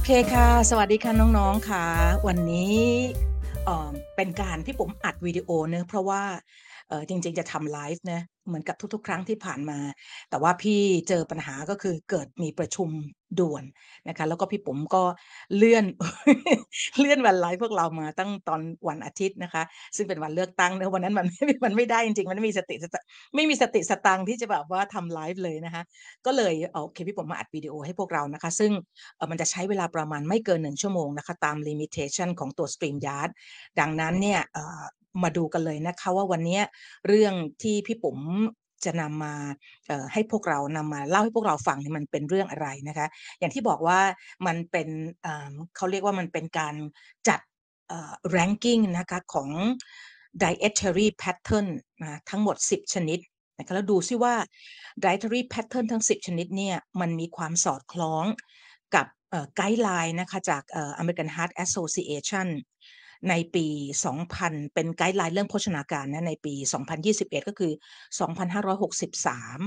เคค่ะสวัสดีค่ะน้องๆค่ะวันนี้เป็นการที่ผมอัดวิดีโอเนอะเพราะว่าจริงๆจะทำไลฟ์นะเหมือนกับทุกๆครั้งที่ผ่านมาแต่ว่าพี่เจอปัญหาก็คือเกิดมีประชุมด่วนนะคะแล้วก็พี่ปุ๋มก็เลื่อนเลื่อนวันไลฟ์พวกเรามาตั้งตอนวันอาทิตย์นะคะซึ่งเป็นวันเลือกตั้งเนอะวันนั้นมันมันไม่ได้จริงๆมันไม่มีสติสตังค์ที่จะแบบว่าทำไลฟ์เลยนะคะก็เลยโอเคพี่ปุ๋มมาอัดวิดีโอให้พวกเรานะคะซึ่ง มันจะใช้เวลาประมาณไม่เกิน1ชั่วโมงนะคะตาม limitation ของตัว StreamYard ดังนั้นเนี่ยมาดูกันเลยนะคะว่าวันนี้เรื่องที่พี่ปุ๋มจะนำมาให้พวกเรานำมาเล่าให้พวกเราฟังเนี่ยมันเป็นเรื่องอะไรนะคะอย่างที่บอกว่ามันเป็นเขาเรียกว่ามันเป็นการจัดranking นะคะของ dietary pattern นะทั้งหมด10ชนิดนะคะแล้วดูซิว่า dietary pattern ทั้ง10ชนิดเนี่ยมันมีความสอดคล้องกับไกด์ไลน์นะคะจากAmerican Heart Association ในปี 2000 เป็นไกด์ไลน์เรื่องโภชนาการนะในปี 2021 ก็คือ 2563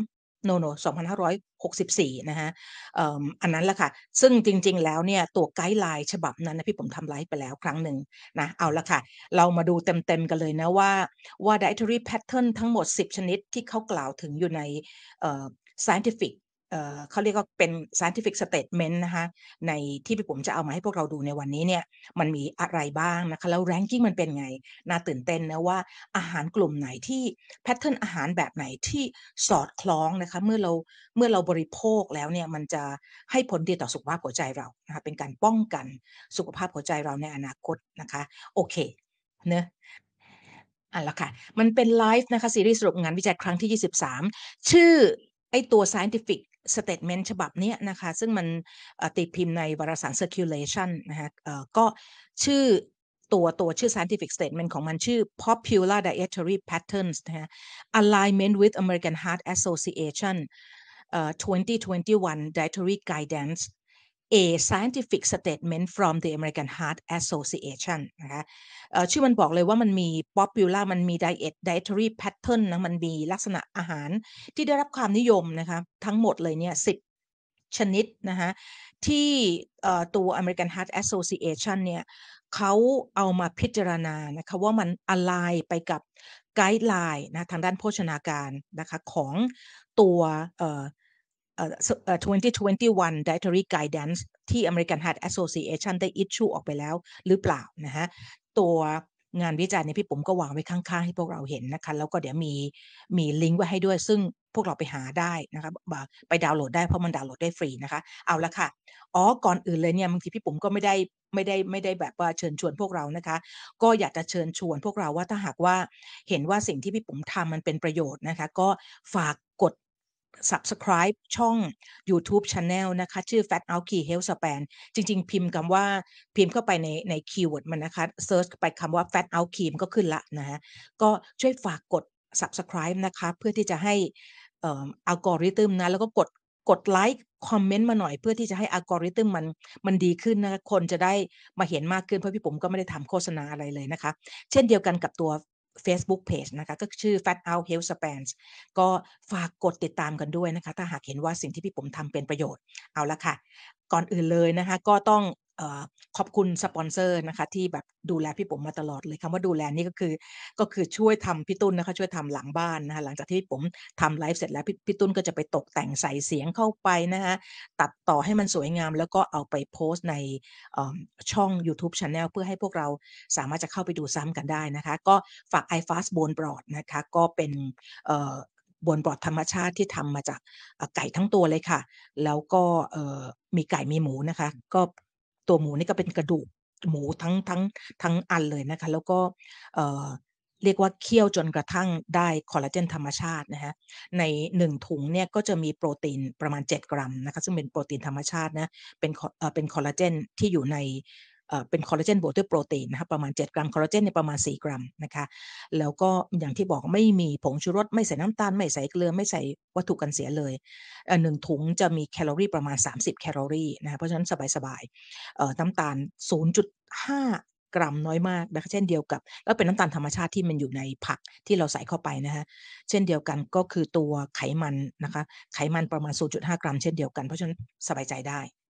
2564 นะคะอันนั้นแหละค่ะซึ่งจริงๆแล้วเนี่ยตัวไกด์ไลน์ฉบับนั้นนะพี่ผมทำไลฟ์ไปแล้วครั้งหนึ่งนะเอาละค่ะเรามาดูเต็มๆกันเลยนะว่า dietary pattern ทั้งหมด10ชนิดที่เขากล่าวถึงอยู่ในscientific เขาเรียกว่าเป็น scientific statement นะคะในที่พี่ผมจะเอามาให้พวกเราดูในวันนี้เนี่ยมันมีอะไรบ้างนะคะแล้ว ranking มันเป็นไงน่าตื่นเต้นนะว่าอาหารกลุ่มไหนที่ pattern อาหารแบบไหนที่สอดคล้องนะคะเมื่อเราบริโภคแล้วเนี่ยมันจะให้ผลดีต่อสุขภาพหัวใจเรานะคะเป็นการป้องกันสุขภาพหัวใจเราในอนาคตนะคะโอเคเนอะละค่ะมันเป็นไลฟ์นะคะซีรีส์สรุปงานวิจัยครั้งที่23ชื่อไอ้ตัว scientific statement ฉบับนี้นะคะซึ่งมันตีพิมพ์ในวารสาร circulation นะคะก็ชื่อตัวชื่อ scientific statement ของมันชื่อ popular dietary patterns นะคะ alignment with American Heart Association 2021 dietary guidance a scientific statement from the American Heart Association นะคะชื่อมันบอกเลยว่ามันมี popular มันมี dietary pattern นะมันมีลักษณะอาหารที่ได้รับความนิยมนะคะทั้งหมดเลยเนี่ย10ชนิดนะคะที่ตัว American Heart Association เนี่ยเขาเอามาพิจารณานะคะว่ามัน align ไปกับไกด์ไลน์นะทางด้านโภชนาการนะคะของตัว2021 Dietary Guidance ที่ American Heart Association ได้ issue ออกไปแล้วหรือเปล่านะฮะตัวงานวิจัยเนี่ยพี่ปุ๋มก็วางไว้ข้างๆให้พวกเราเห็นนะคะแล้วก็เดี๋ยวมีลิงก์ไว้ให้ด้วยซึ่งพวกเราไปหาได้นะคะไปดาวน์โหลดได้เพราะมันดาวน์โหลดได้ฟรีนะคะเอาละค่ะก่อนอื่นเลยเนี่ยบางทีพี่ปุ๋มก็ไม่ได้แบบว่าเชิญชวนพวกเรานะคะก็อยากจะเชิญชวนพวกเราว่าถ้าหากว่าเห็นว่าสิ่งที่พี่ปุ๋มทำมันเป็นประโยชน์นะคะก็ฝากกด subscribe ช่องยูทูบ Channel นะคะชื่อ Fat Out Key Health Span จริงๆพิมพ์เข้าไปในคีย์เวิร์ดมันนะคะเซิร์ชไปคำว่า Fat Out Key มันก็ขึ้นละนะฮะก็ช่วยฝากกด subscribe นะคะเพื่อที่จะให้อัลกอริทึมนะแล้วก็กดไลค์คอมเมนต์มาหน่อยเพื่อที่จะให้อัลกอริทึมมันดีขึ้นนะคะคนจะได้มาเห็นมากขึ้นเพราะพี่ผมก็ไม่ได้ทำโฆษณาอะไรเลยนะคะเช่นเดียวกันกับตัว Facebook Page นะคะก็ชื่อ Fat Out Health Spans ก็ฝากกดติดตามกันด้วยนะคะถ้าหากเห็นว่าสิ่งที่พี่ผมทำเป็นประโยชน์เอาละค่ะก่อนอื่นเลยนะคะก็ต้องขอบคุณสปอนเซอร์นะคะที่แบบดูแลพี่ผมมาตลอดเลยคำว่าดูแลนี่ก็คือช่วยทำพี่ตุ้นนะคะช่วยทำหลังบ้านนะคะหลังจากที่ผมทำไลฟ์เสร็จแล้วพี่ตุ้นก็จะไปตกแต่งใส่เสียงเข้าไปนะคะตัดต่อให้มันสวยงามแล้วก็เอาไปโพสต์ในช่อง YouTube Channel เพื่อให้พวกเราสามารถจะเข้าไปดูซ้ำกันได้นะคะก็ฝาก iFast Bone Broth นะคะก็เป็นบนบอร์ดธรรมชาติที่ทำมาจากไก่ทั้งตัวเลยค่ะแล้วก็มีไก่มีหมูนะคะก็ตัวหมูนี่ก็เป็นกระดูกหมูทั้งอันเลยนะคะแล้วก็เรียกว่าเคี่ยวจนกระทั่งได้คอลลาเจนธรรมชาตินะคะใน1ถุงเนี่ยก็จะมีโปรตีนประมาณ7กรัมนะคะซึ่งเป็นโปรตีนธรรมชาตินะเป็นคอลลาเจนที่อยู่ในเป็นคอลลาเจนบวกด้วยโปรตีนนะคะประมาณ7กรัมคอลลาเจนเนี่ยประมาณ4กรัมนะคะแล้วก็อย่างที่บอกไม่มีผงชูรสไม่ใส่น้ำตาลไม่ใส่เกลือไม่ใส่วัตถุกันเสียเลย1ถุงจะมีแคลอรี่ประมาณ30แคลอรี่นะคะเพราะฉะนั้นสบายๆน้ำตาล 0.5 กรัมน้อยมากนะคะเช่นเดียวกับแล้วเป็นน้ำตาลธรรมชาติที่มันอยู่ในผักที่เราใส่เข้าไปนะคะเช่นเดียวกันก็คือตัวไขมันนะคะไขมันประมาณ 0.5 กรัมเช่นเดียวกันเพราะฉะนั้นสบายใจได้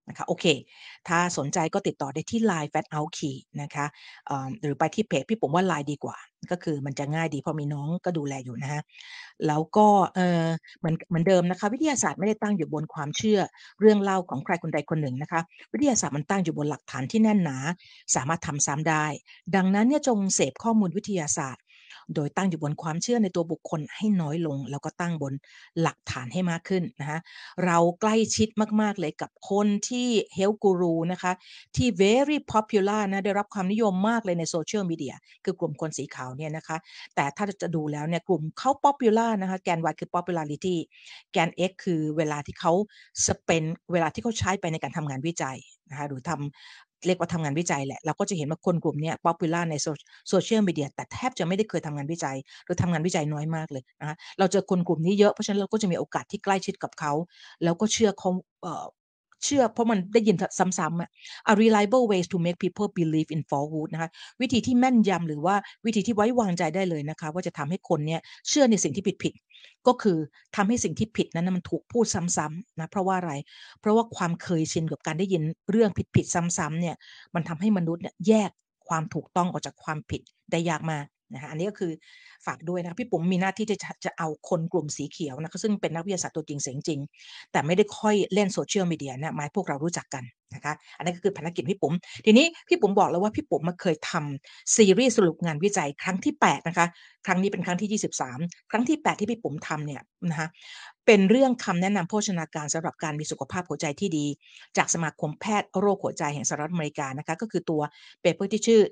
นะคะโอเคถ้าสนใจก็ติดต่อได้ที่ LINE Fat Out Key นะคะหรือไปที่เพจพี่ผมว่า LINE ดีกว่าก็คือมันจะง่ายดีเพราะมีน้องก็ดูแลอยู่นะคะแล้วก็เหมือนเดิมนะคะวิทยาศาสตร์ไม่ได้ตั้งอยู่บนความเชื่อเรื่องเล่าของใครคนใดคนหนึ่งนะคะวิทยาศาสตร์มันตั้งอยู่บนหลักฐานที่แน่นหนาสามารถทำซ้ำได้ดังนั้นเนี่ยจงเสพข้อมูลวิทยาศาสตร์โดยตั้งอยู่บนความเชื่อในตัวบุคคลให้น้อยลงแล้วก็ตั้งบนหลักฐานให้มากขึ้นนะคะเราใกล้ชิดมากๆเลยกับคนที่ Health Guru นะคะที่ very popular นะได้รับความนิยมมากเลยในโซเชียลมีเดียคือกลุ่มคนสีขาวเนี่ยนะคะแต่ถ้าจะดูแล้วเนี่ยกลุ่มเขา popular นะคะแกน Y คือ popularity แกน X คือเวลาที่เขา spend เวลาที่เขาใช้ไปในการทำงานวิจัยนะคะหรือเรียกว่าทำงานวิจัยแหละเราก็จะเห็นว่าคนกลุ่มนี้ popular ในโซเชียลมีเดียแต่แทบจะไม่ได้เคยทำงานวิจัยหรือทำงานวิจัยน้อยมากเลยนะคะเราเจอคนกลุ่มนี้เยอะเพราะฉะนั้นเราก็จะมีโอกาสที่ใกล้ชิดกับเขาแล้วก็เชื่อเขาเชื่อเพราะมันได้ยินซ้ำๆa reliable ways to make people believe in falsehood นะคะวิธีที่แม่นยำหรือว่าวิธีที่ไว้วางใจได้เลยนะคะว่าจะทำให้คนเนี่ยเชื่อในสิ่งที่ผิดๆก็คือทำให้สิ่งที่ผิดนั้นมันถูกพูดซ้ำๆนะเพราะว่าอะไรเพราะว่าความเคยชินกับการได้ยินเรื่องผิดๆซ้ำๆเนี่ยมันทำให้มนุษย์เนี่ยแยกความถูกต้องออกจากความผิดได้ยากมากนะคะอันนี้ก็คือฝากด้วยนะพี่ปุ๋มมีหน้าที่จะเอาคนกลุ่มสีเขียวนะคะซึ่งเป็นนักวิทยาศาสตร์ตัวจริงเสียงจริงแต่ไม่ได้ค่อยเล่นโซเชียลมีเดียเนี่ยมาให้พวกเรารู้จักกันนะคะอันนั้นก็คือภารกิจพี่ปุ๋มทีนี้พี่ปุ๋มบอกแล้วว่าพี่ปุ๋มมาเคยทำซีรีส์สรุปงานวิจัยครั้งที่8นะคะครั้งนี้เป็นครั้งที่23ครั้งที่8ที่พี่ปุ๋มทำเนี่ยนะคะเป็นเรื่องคำแนะนำโภชนาการสำหรับการมีสุขภาพหัวใจที่ดีจากสมาคมแพทย์โรคหัวใจแห่งสหรัฐอเมริกานะคะก็คือตัวเปเปอร์ที่ชื่อ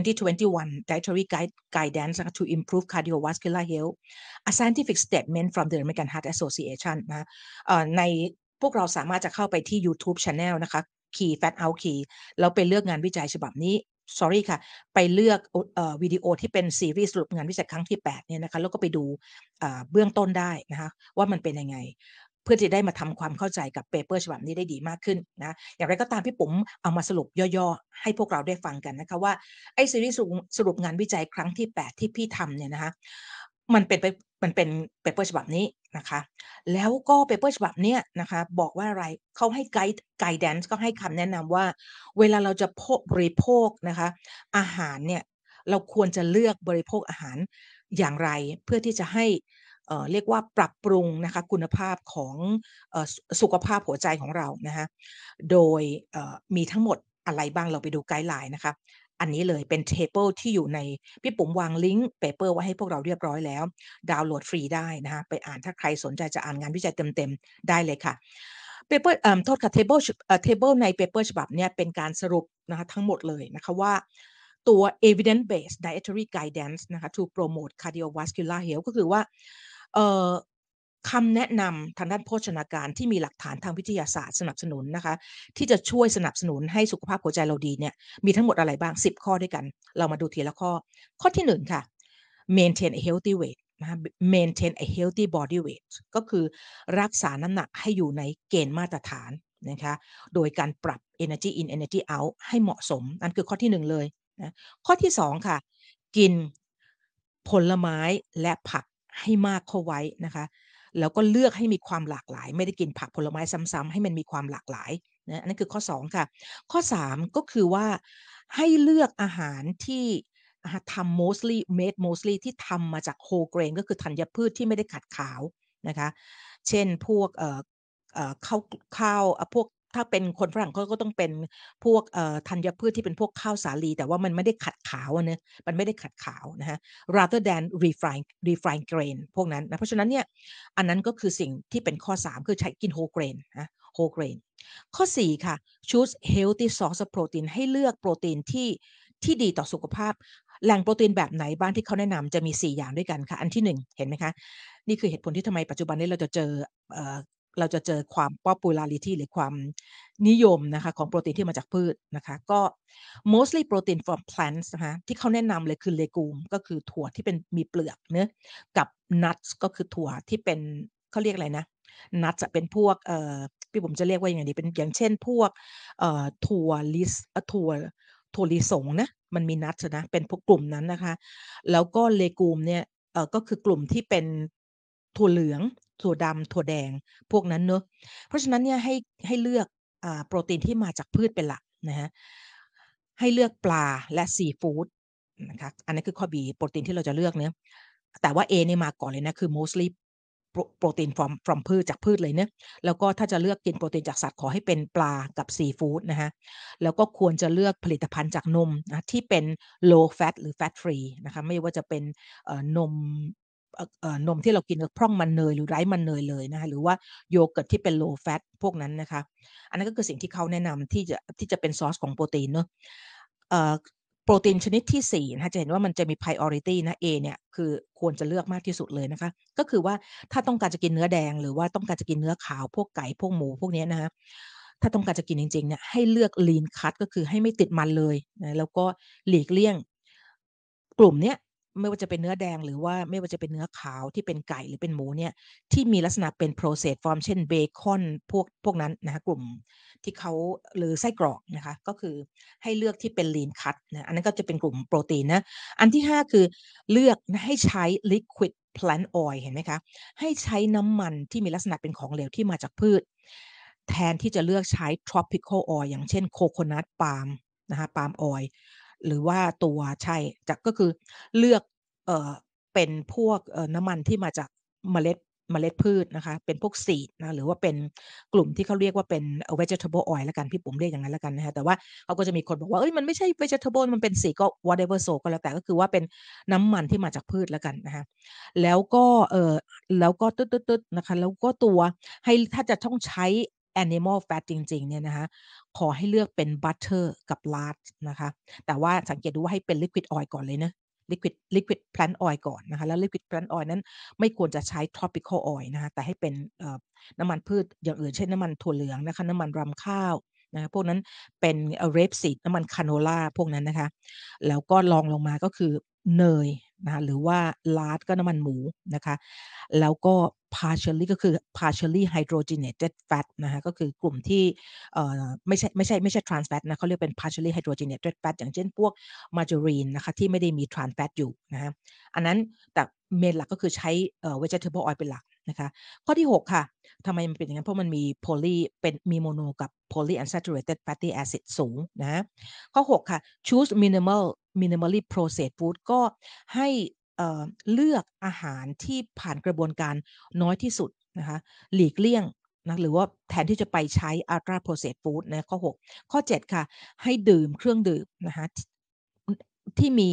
2021 Dietary Guidance to Improve Cardiovascular Health a scientific statement from the American Heart Association นะในพวกเราสามารถจะเข้าไปที่ YouTube Channel นะคะ Key Fat Out Key แล้วไปเลือกงานวิจัยฉบับนี้ sorry ค่ะไปเลือกวิดีโอที่เป็นซีรีส์สรุปงานวิจัยครั้งที่8เนี่ยนะคะแล้วก็ไปดูเบื้องต้นได้นะคะว่ามันเป็นยังไงเพื่อจะได้มาทำความเข้าใจกับเปเปอร์ฉบับนี้ได้ดีมากขึ้นนะอย่างไรก็ตามพี่ปุ๋มเอามาสรุปย่อๆให้พวกเราได้ฟังกันนะคะว่าไอ้ซีรีส์สรุปงานวิจัยครั้งที่8ที่พี่ทำเนี่ยนะคะมันเป็นเปเปอร์ฉบับนี้นะคะแล้วก็เปเปอร์ฉบับเนี้ยนะคะบอกว่าอะไรเขาให้ไกด์ก็ให้คำแนะนำว่าเวลาเราจะบริโภคนะคะอาหารเนี่ยเราควรจะเลือกบริโภคอาหารอย่างไรเพื่อที่จะให้เรียกว่าปรับปรุงนะคะคุณภาพของสุขภาพหัวใจของเรานะคะโดยมีทั้งหมดอะไรบ้างเราไปดูไกด์ไลน์นะคะอันนี้เลยเป็น table ที่อยู่ในพี่ปุ๋มวางลิงก์เปเปอร์ไว้ให้พวกเราเรียบร้อยแล้วดาวน์โหลดฟรีได้นะคะไปอ่านถ้าใครสนใจจะอ่านงานวิจัยเต็มๆได้เลยค่ะเปเปอร์โทษค่ะ table ในเปเปอร์ฉบับเนี้ยเป็นการสรุปนะคะทั้งหมดเลยนะคะว่าตัว evidence based dietary guidance นะคะ to promote cardiovascular health ก็คือว่าเอ่อคำแนะนำทางด้านโภชนาการที่มีหลักฐานทางวิทยาศาสตร์สนับสนุนนะคะที่จะช่วยสนับสนุนให้สุขภาพหัวใจเราดีเนี่ยมีทั้งหมดอะไรบ้าง10ข้อด้วยกันเรามาดูทีละข้อข้อที่1ค่ะ maintain a healthy weight นะคะ maintain a healthy body weight ก็คือรักษาน้ำหนักให้อยู่ในเกณฑ์มาตรฐานนะคะโดยการปรับ energy in energy out ให้เหมาะสมนั่นคือข้อที่1เลยนะข้อที่2ค่ะกินผลไม้และผักให้มากเข้าไว้นะคะแล้วก็เลือกให้มีความหลากหลายไม่ได้กินผักผลไม้ซ้ำๆให้มันมีความหลากหลายนะอันนั้นคือข้อ2ค่ะข้อ3ก็คือว่าให้เลือกอาหารที่ทำ mostly ที่ทำมาจาก whole grain ก็คือธัญพืชที่ไม่ได้ขัดขาวนะคะเช่นพวกข้าวพวกถ้าเป็นคนฝรั่งเขาก็ต้องเป็นพวกธัญพืชที่เป็นพวกข้าวสาลีแต่ว่ามันไม่ได้ขัดขาวอะเนาะมันไม่ได้ขัดขาวนะคะ rather than refined grain พวกนั้นนะเพราะฉะนั้นเนี่ยอันนั้นก็คือสิ่งที่เป็นข้อ3คือใช้กิน whole grain นะ whole grain ข้อ4ค่ะ choose healthy source of protein ให้เลือกโปรตีนที่ดีต่อสุขภาพแหล่งโปรตีนแบบไหนบ้างที่เขาแนะนำจะมี4อย่างด้วยกันค่ะอันที่1เห็นไหมคะนี่คือเหตุผลที่ทำไมปัจจุบันนี้เราจะเจอความ popularity หรือความนิยมนะคะของโปรตีนที่มาจากพืชนะคะก็ mostly protein from plants นะคะที่เขาแนะนำเลยคือ legume ก็คือถั่วที่เป็นมีเปลือกเนื้อกับ nuts ก็คือถั่วที่เป็นเขาเรียกอะไรนะ nuts จะเป็นพวกพี่ผมจะเรียกว่ายังไงดีเป็นอย่างเช่นพวกถั่วถั่วลิสงนะมันมี nuts นะเป็นพวกกลุ่มนั้นนะคะแล้วก็ legume เนี่ยก็คือกลุ่มที่เป็นถั่วเหลืองถั่วดำถั่วแดงพวกนั้นเนอะเพราะฉะนั้นเนี่ยให้เลือกโปรตีนที่มาจากพืชเป็นหลักนะฮะให้เลือกปลาและซีฟู้ดนะคะอันนี้คือข้อ B โปรตีนที่เราจะเลือกเนะแต่ว่า A นี่มาก่อนเลยนะคือ mostly โปรตีน from พืชจากพืชเลยเนะแล้วก็ถ้าจะเลือกกินโปรตีนจากสัตว์ขอให้เป็นปลากับซีฟู้ดนะฮะแล้วก็ควรจะเลือกผลิตภัณฑ์จากนมนะที่เป็น low fat หรือ fat free นะคะไม่ว่าจะเป็นนมนมที่เรากินพร่องมันเนยหรือไร้มันเนยเลยนะคะหรือว่าโยเกิร์ตที่เป็น low fat พวกนั้นนะคะอันนั้นก็คือสิ่งที่เขาแนะนำที่จะเป็นซอสของโปรตีนเนาะโปรตีนชนิดที่4นะคะจะเห็นว่ามันจะมี priority นะ A เนี่ยคือควรจะเลือกมากที่สุดเลยนะคะก็คือว่าถ้าต้องการจะกินเนื้อแดงหรือว่าต้องการจะกินเนื้อขาวพวกไก่พวกหมูพวกนี้นะคะถ้าต้องการจะกินจริงๆเนี่ยให้เลือก lean cut ก็คือให้ไม่ติดมันเลยนะแล้วก็หลีกเลี่ยงกลุ่มเนี้ยไม่ว่าจะเป็นเนื้อแดงหรือว่าไม่ว่าจะเป็นเนื้อขาวที่เป็นไก่หรือเป็นหมูเนี่ยที่มีลักษณะเป็น processed form เช่นเบคอนพวกนั้นนะคะกลุ่มที่เขาหรือไส้กรอกนะคะก็คือให้เลือกที่เป็น lean cut นะอันนั้นก็จะเป็นกลุ่มโปรตีนนะอันที่5คือเลือกให้ใช้ liquid plant oil เห็นไหมคะให้ใช้น้ำมันที่มีลักษณะเป็นของเหลวที่มาจากพืชแทนที่จะเลือกใช้ tropical oil อย่างเช่น coconut palm นะคะ palm oil หรือว่าตัวใช่จะก็คือเลือกเป็นพวกน้ำมันที่มาจากเมล็ดพืชนะคะเป็นพวกซีดนะหรือว่าเป็นกลุ่มที่เขาเรียกว่าเป็น vegetable oil แล้วกันพี่ผมเรียกอย่างนั้นแล้วกันนะคะแต่ว่าเขาก็จะมีคนบอกว่าเอ้ยมันไม่ใช่ vegetable มันเป็นซีดก็ whatever so ก็แล้วแต่ก็คือว่าเป็นน้ำมันที่มาจากพืชแล้วกันนะคะแล้วก็แล้วก็ตึ๊ดๆๆนะคะแล้วก็ตัวให้ถ้าจะต้องใช้ animal fat จริงๆเนี่ยนะคะขอให้เลือกเป็น butter กับ lard นะคะ แต่ว่าสังเกตดูว่าให้เป็น liquid oil ก่อนเลยนะ liquid plant oil ก่อนนะคะแล้ว liquid plant oil นั้นไม่ควรจะใช้ tropical oil นะคะแต่ให้เป็นน้ำมันพืชอย่างอื่นเช่นน้ำมันถั่วเหลืองนะคะน้ำมันรำข้าวนะพวกนั้นเป็นrapeseed น้ำมันคาโนล่าพวกนั้นนะคะแล้วก็ลองลงมาก็คือเนยนะคะหรือว่าลาร์ดก็น้ำมันหมูนะคะแล้วก็ partially ก็คือ partially hydrogenated fat นะคะก็คือกลุ่มที่ไม่ใช่ trans fat นะเขาเรียกเป็น partially hydrogenated fat อย่างเช่นพวก margarine นะคะที่ไม่ได้มี trans fat อยู่นะคะอันนั้นแต่เมนหลักก็คือใช้vegetable oil เป็นหลักนะคะข้อที่6ค่ะทำไมมันเป็นอย่างนั้นเพราะมันมีมีโมโนกับ polyunsaturated fatty acid สูงนะข้อ6ค่ะ choose minimally processed food ก็ให้เลือกอาหารที่ผ่านกระบวนการน้อยที่สุดนะคะหลีกเลี่ยงนะหรือว่าแทนที่จะไปใช้ ultra processed food นะข้อ6ข้อ7ค่ะให้ดื่มเครื่องดื่มนะคะที่มี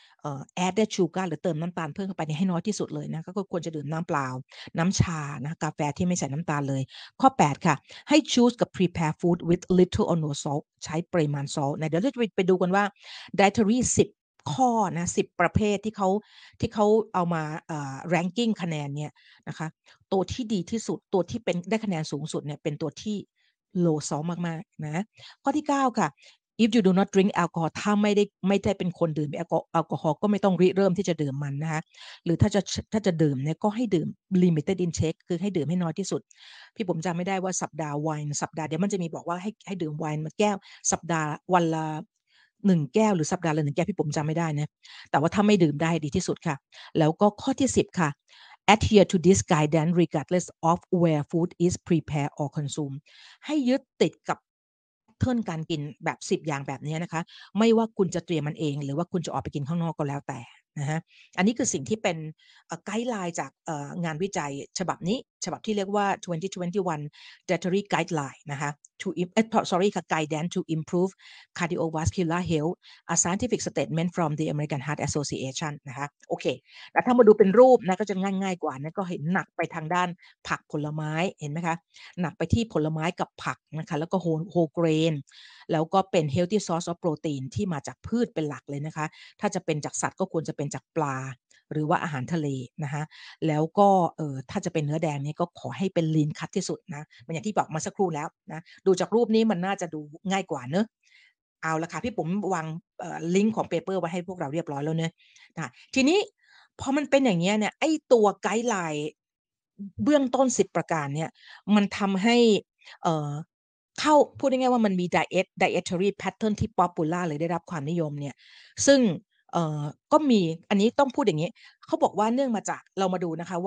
added sugar หรือเติมน้ำตาลเพิ่มเข้าไปให้น้อยที่สุดเลยนะก็ควรจะดื่มน้ำเปล่าน้ำชานะกาแฟที่ไม่ใส่น้ำตาลเลยข้อ8ค่ะให้ choose กับ prepare food with little or no salt ใช้ปริมาณ salt นะเดี๋ยวเราจะไปดูกันว่า dietary 10ข้อนะ10ประเภทที่เขาเอามาranking คะแนนเนี่ยนะคะตัวที่ดีที่สุดตัวที่เป็นได้คะแนนสูงสุดเนี่ยเป็นตัวที่ low salt มากๆนะข้อที่9ค่ะ if you do not drink alcohol ถ้าไม่ได้เป็นคนดื่มแอลกอฮอล์ก็ไม่ต้องริเริ่มที่จะดื่มมันนะคะหรือถ้าจะดื่มเนี่ยก็ให้ดื่ม limited intake คือให้ดื่มให้น้อยที่สุดพี่ผมจำไม่ได้ว่าสัปดาห์ไวน์สัปดาห์เดี๋ยวมันจะมีบอกว่าให้ดื่มไวน์มาแก้วสัปดาห์วันละ1แก้วหรือสัปดาห์ละ1แก้วพี่ผมจำไม่ได้นะแต่ว่าถ้าไม่ดื่มได้ดีที่สุดค่ะแล้วก็ข้อที่10ค่ะ adhere to this guidance regardless of where food is prepared or consumed ให้ยึดติดกับเทิร์นการกินแบบ10อย่างแบบนี้นะคะไม่ว่าคุณจะเตรียมมันเองหรือว่าคุณจะออกไปกินข้างนอกก็แล้วแต่นะฮะอันนี้คือสิ่งที่เป็นไกด์ไลน์จากงานวิจัยฉบับนี้ฉบับที่เรียกว่า 2021 Dietary Guideline นะคะ ค่ะ Guidance to improve cardiovascular health a scientific statement from the American Heart Association นะคะโอเคแต่ถ้ามาดูเป็นรูปนะก็จะง่ายๆกว่านะก็เห็นหนักไปทางด้านผักผลไม้เห็นไหมคะหนักไปที่ผลไม้กับผักนะคะแล้วก็โฮเกรนแล้วก็เป็น healthy source of protein ที่มาจากพืชเป็นหลักเลยนะคะถ้าจะเป็นจากสัตว์ก็ควรจะเป็นจากปลาหรือว่าอาหารทะเลนะคะแล้วก็ถ้าจะเป็นเนื้อแดงนี่ก็ขอให้เป็น lean cut ที่สุดนะมันอย่างที่บอกมาสักครู่แล้วนะดูจากรูปนี้มันน่าจะดูง่ายกว่าเนอะเอาละค่ะพี่ผมวางลิงก์ของเปเปอร์ไว้ให้พวกเราเรียบร้อยแล้วเนอะนะทีนี้พอมันเป็นอย่างเงี้ยเนี่ยไอ้ตัวไกด์ไลน์เบื้องต้น10ประการเนี่ยมันทำให้พูดง่ายๆว่ามันมี dietary pattern ที่ popular เลยได้รับความนิยมเนี่ยซึ่งก็มีอันนี้ต้องพูดอย่างนี้เขาบอกว่าเนื่องมาจากเรามาดูนะคะว่า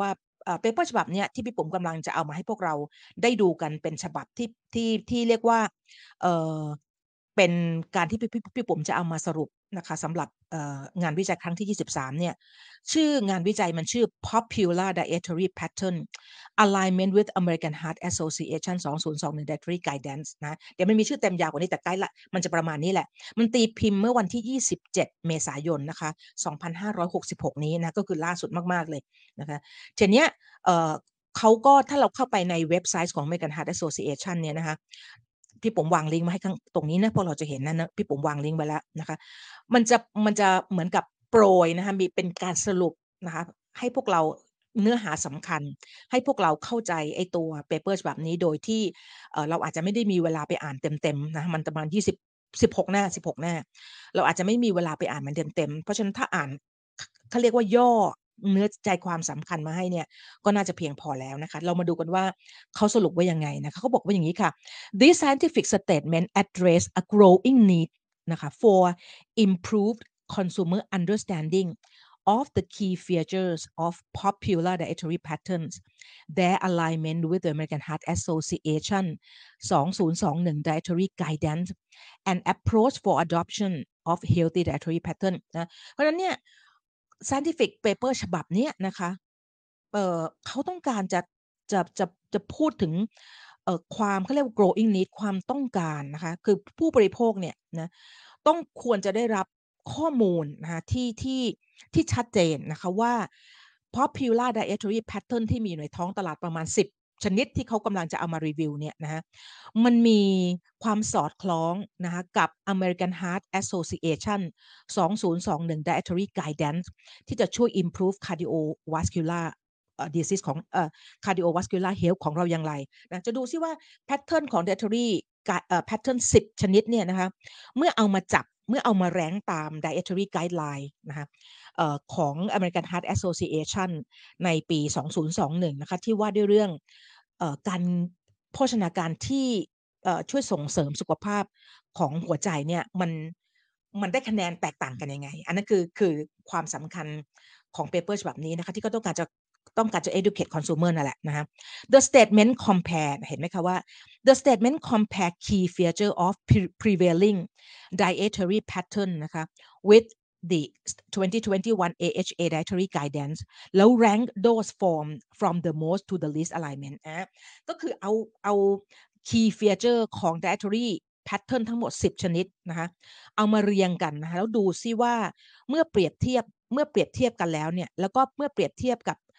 เปเปอร์ฉบับเนี้ยที่พี่ผมกำลังจะเอามาให้พวกเราได้ดูกันเป็นฉบับที่เรียกว่าเอ่อเป็นการที่พี่ผมจะเอามาสรุปนะคะสำหรับงานวิจัยครั้งที่23เนี่ยชื่องานวิจัยมันชื่อ Popular Dietary Pattern Alignment with American Heart Association 2021 Dietary Guidance นะเดี๋ยวมันมีชื่อเต็มยาวกว่านี้แต่ใกล้ละมันจะประมาณนี้แหละมันตีพิมพ์เมื่อวันที่27เมษายนนะคะ2566นี้นะก็คือล่าสุดมากๆเลยนะคะทีเนี้ยเขาก็ถ้าเราเข้าไปในเว็บไซต์ของ American Heart Association เนี่ยนะคะพี่ผมวางลิงก์มาให้ข้างตรงนี้นะพวกเราจะเห็นนะพี่ผมวางลิงก์ไว้แล้วนะคะมันจะเหมือนกับโปรยนะคะมีเป็นการสรุปนะคะให้พวกเราเนื้อหาสำคัญให้พวกเราเข้าใจไอ้ตัวเปเปอร์ฉบับนี้โดยที่เราอาจจะไม่ได้มีเวลาไปอ่านเต็มๆนะมันประมาณ16 หน้า16 หน้าเราอาจจะไม่มีเวลาไปอ่านมันเต็มๆเพราะฉะนั้นถ้าอ่านเขาเรียกว่าย่อเนื้อใจความสำคัญมาให้เนี่ยก็น่าจะเพียงพอแล้วนะคะเรามาดูกันว่าเขาสรุปว่ายังไงนะคะเขาบอกว่าอย่างนี้ค่ะ This scientific statement address a growing need นะคะ for improved consumer understanding of the key features of popular dietary patterns their alignment with the American Heart Association 2021 dietary guidance and approach for adoption of healthy dietary pattern นะเพราะฉะนั้นเนี่ย scientific paper ฉบับนี้นะคะเขาต้องการจะพูดถึงความเขาเรียกว่า growing need ความต้องการนะคะคือผู้บริโภคเนี่ยนะต้องควรจะได้รับข้อมูลนะคะที่ชัดเจนนะคะว่า popular dietary pattern ที่มีอยู่ในท้องตลาดประมาณ10ชนิดที่เขากำลังจะเอามารีวิวเนี่ยนะคะมันมีความสอดคล้องนะคะกับ American Heart Association 2021 Dietary Guidance ที่จะช่วย improve cardiovascular disease ของcardiovascular health ของเราอย่างไรนะจะดูซิว่า pattern ของ dietary pattern 10ชนิดเนี่ยนะคะเมื่อเอามาแรงตาม dietary guideline นะคะของ American Heart Association ในปี 2021 นะคะที่ว่าด้วยเรื่องการโภชนาการที่ช่วยส่งเสริมสุขภาพของหัวใจเนี่ยมันได้คะแนนแตกต่างกันยังไงอันนั้นคือความสำคัญของเปเปอร์ฉบับนี้นะคะที่ก็ต้องการจะ educate consumer นั่นแหละนะคะ The statement compare เห็นไหมคะว่า The statement compare key feature of prevailing dietary pattern นะคะ with the 2021 AHA dietary guidance แล้ว rank those from the most to the least alignment ก็คือเอา key feature ของ dietary pattern ทั้งหมด10ชนิดนะคะเอามาเรียงกันนะคะแล้วดูซิว่าเมื่อเปรียบเทียบกันแล้วเนี่ยแล้วก็เมื่อเปรียบเทียบกับ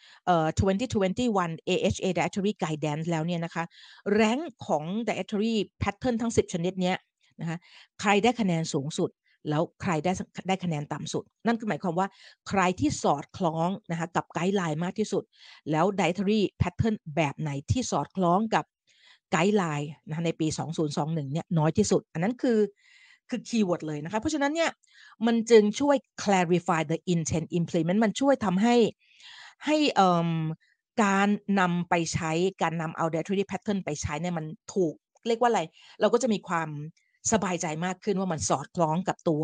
2021 AHA Dietary Guidance แล้วเนี่ยนะคะแรงของ Dietary Pattern ทั้ง10ชนิดเนี้ยนะคะใครได้คะแนนสูงสุดแล้วใครได้คะแนนต่ำสุดนั่นคือหมายความว่าใครที่สอดคล้องนะคะกับไกด์ไลน์มากที่สุดแล้ว Dietary Pattern แบบไหนที่สอดคล้องกับไกด์ไลน์นะคะในปี2021เนี่ยน้อยที่สุดอันนั้นคือคีย์เวิร์ดเลยนะคะเพราะฉะนั้นเนี่ยมันจึงช่วย clarify the intent implement มันช่วยทำให้การนำไปใช้การนำเอา dietary pattern ไปใช้เนี่ยมันถูกเรียกว่าอะไรเราก็จะมีความสบายใจมากขึ้นว่ามันสอดคล้องกับตัว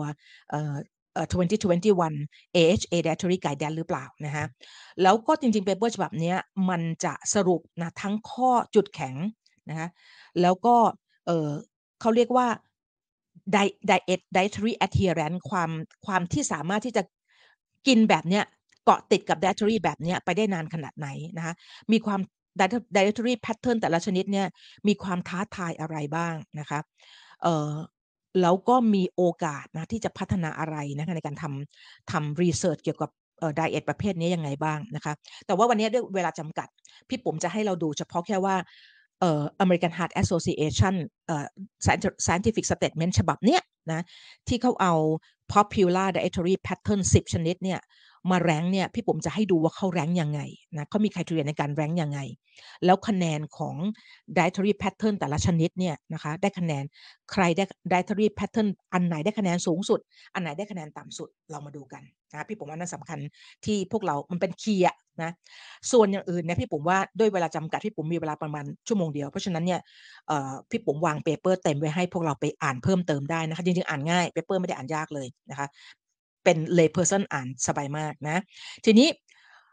2021 AHA Dietary Guidance หรือเปล่านะฮะแล้วก็จริงๆ paper ฉบับนี้มันจะสรุปนะทั้งข้อจุดแข็งนะคะแล้วก็เขาเรียกว่า dietary adherence ความที่สามารถที่จะกินแบบเนี้ยเกาะติดกับ dietary แบบเนี้ยไปได้นานขนาดไหนนะคะมีความ dietary pattern แต่ละชนิดเนี่ยมีความท้าทายอะไรบ้างนะคะแล้วก็มีโอกาสนะที่จะพัฒนาอะไรนะคะในการทำรีเสิร์ชเกี่ยวกับไดเอทประเภทนี้ยังไงบ้างนะคะแต่ว่าวันนี้ด้วยเวลาจำกัดพี่ปุ๋มจะให้เราดูเฉพาะแค่ว่าAmerican Heart Association scientific statement ฉบับเนี้ยนะที่เขาเอา popular dietary pattern 10ชนิดเนี่ยมาแรงเนี่ยพี่ปุ๋มจะให้ดูว่าเขาแรงยังไงนะเขามีไครเทเรียในการแรงยังไงแล้วคะแนนของ dietary pattern แต่ละชนิดเนี่ยนะคะได้คะแนนใครได้ dietary pattern อันไหนได้คะแนนสูงสุดอันไหนได้คะแนนต่ำสุดเรามาดูกันนะพี่ปุ๋มว่านั่นสำคัญที่พวกเรามันเป็นคีย์นะส่วนอย่างอื่นเนี่ยพี่ปุ๋มว่าด้วยเวลาจำกัดพี่ปุ๋มมีเวลาประมาณชั่วโมงเดียวเพราะฉะนั้นเนี่ยพี่ปุ๋มวางเปเปอร์เต็มไว้ให้พวกเราไปอ่านเพิ่มเติมได้นะคะจริงๆอ่านง่ายเปเปอร์ไม่ได้อ่านยากเลยนะคะเป็น lay person อ่านสบายมากนะทีนี้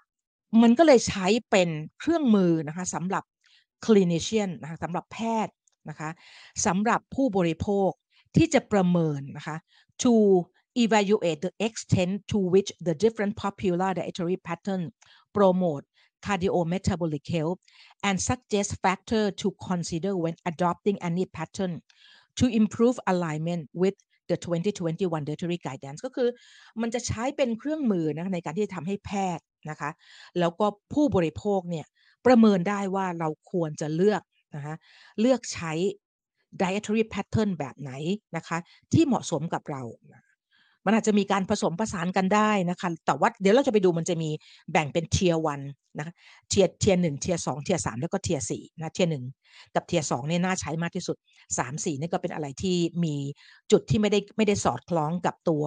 มันก็เลยใช้เป็นเครื่องมือนะคะสำหรับ clinician นะคะสำหรับแพทย์นะคะสำหรับผู้บริโภคที่จะประเมินนะคะ to evaluate the extent to which the different popular dietary pattern promote cardiometabolic health and suggest factor to consider when adopting any pattern to improve alignment with the 2021 dietary guidance ก็คือมันจะใช้เป็นเครื่องมือนะในการที่จะทำให้แพทย์นะคะแล้วก็ผู้บริโภคเนี่ยประเมินได้ว่าเราควรจะเลือกนะคะเลือกใช้ dietary pattern แบบไหนนะคะที่เหมาะสมกับเรามันอาจจะมีการผสมผสานกันได้นะคะแต่ว่าเดี๋ยวเราจะไปดูมันจะมีแบ่งเป็น tier 1นะคะเทียร์1เทียร์2เทียร์3แล้วก็เทียร์4นะเทียร์1กับเทียร์2เนี่ยน่าใช้มากที่สุด3 4นี่ก็เป็นอะไรที่มีจุดที่ไม่ได้สอดคล้องกับตัว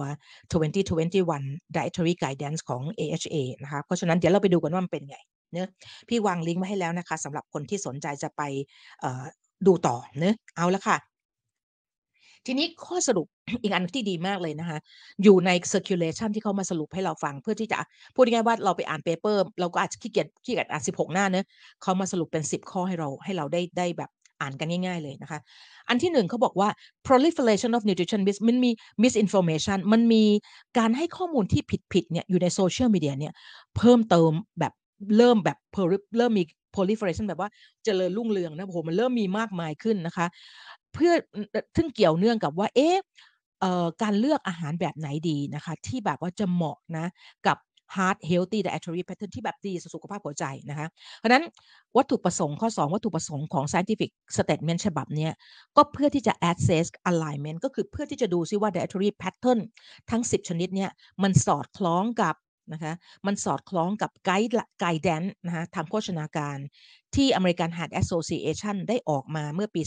2021 Dietary Guidance ของ AHA นะคะเพราะฉะนั้นเดี๋ยวเราไปดูกันว่ามันเป็นไงเนอะพี่วางลิงก์ไว้ให้แล้วนะคะสำหรับคนที่สนใจจะไปดูต่อเนอะเอาละค่ะทีนี้ข้อสรุป อีกอันที่ดีมากเลยนะคะอยู่ใน circulation ที่เขามาสรุปให้เราฟังเพื่อที่จะพูดง่ายๆว่าเราไปอ่านเปเปอร์เราก็อาจจะขี้เกียจอ่าน16หน้าเนอะเขามาสรุปเป็น10ข้อให้เราได้แบบอ่านกันง่ายๆเลยนะคะอันที่1เขาบอกว่า proliferation of nutritionมันมี misinformation มันมีการให้ข้อมูลที่ผิดๆเนี่ยอยู่ในโซเชียลมีเดียเนี่ยเพิ่มเติมแบบเริ่มแบบเริ่มมี proliferation แบบว่าเจริญรุ่งเรืองนะโอ้โหมันเริ่มมีมากมายขึ้นนะคะเพื่อซึ่งเกี่ยวเนื่องกับว่าการเลือกอาหารแบบไหนดีนะคะที่แบบว่าจะเหมาะนะกับ heart healthy dietary pattern ที่แบบดีต่อสุขภาพหัวใจนะคะเพราะนั้นวัตถุประสงค์ข้อ2วัตถุประสงค์ของ scientific statement ฉบับนี้ก็เพื่อที่จะ assess alignment ก็คือเพื่อที่จะดูซิว่า dietary pattern ทั้ง10ชนิดเนี่ยมันสอดคล้องกับนะคะมันสอดคล้องกับไกด์แดนนะคะทางโภชนาการที่ American Heart Association ได้ออกมาเมื่อปี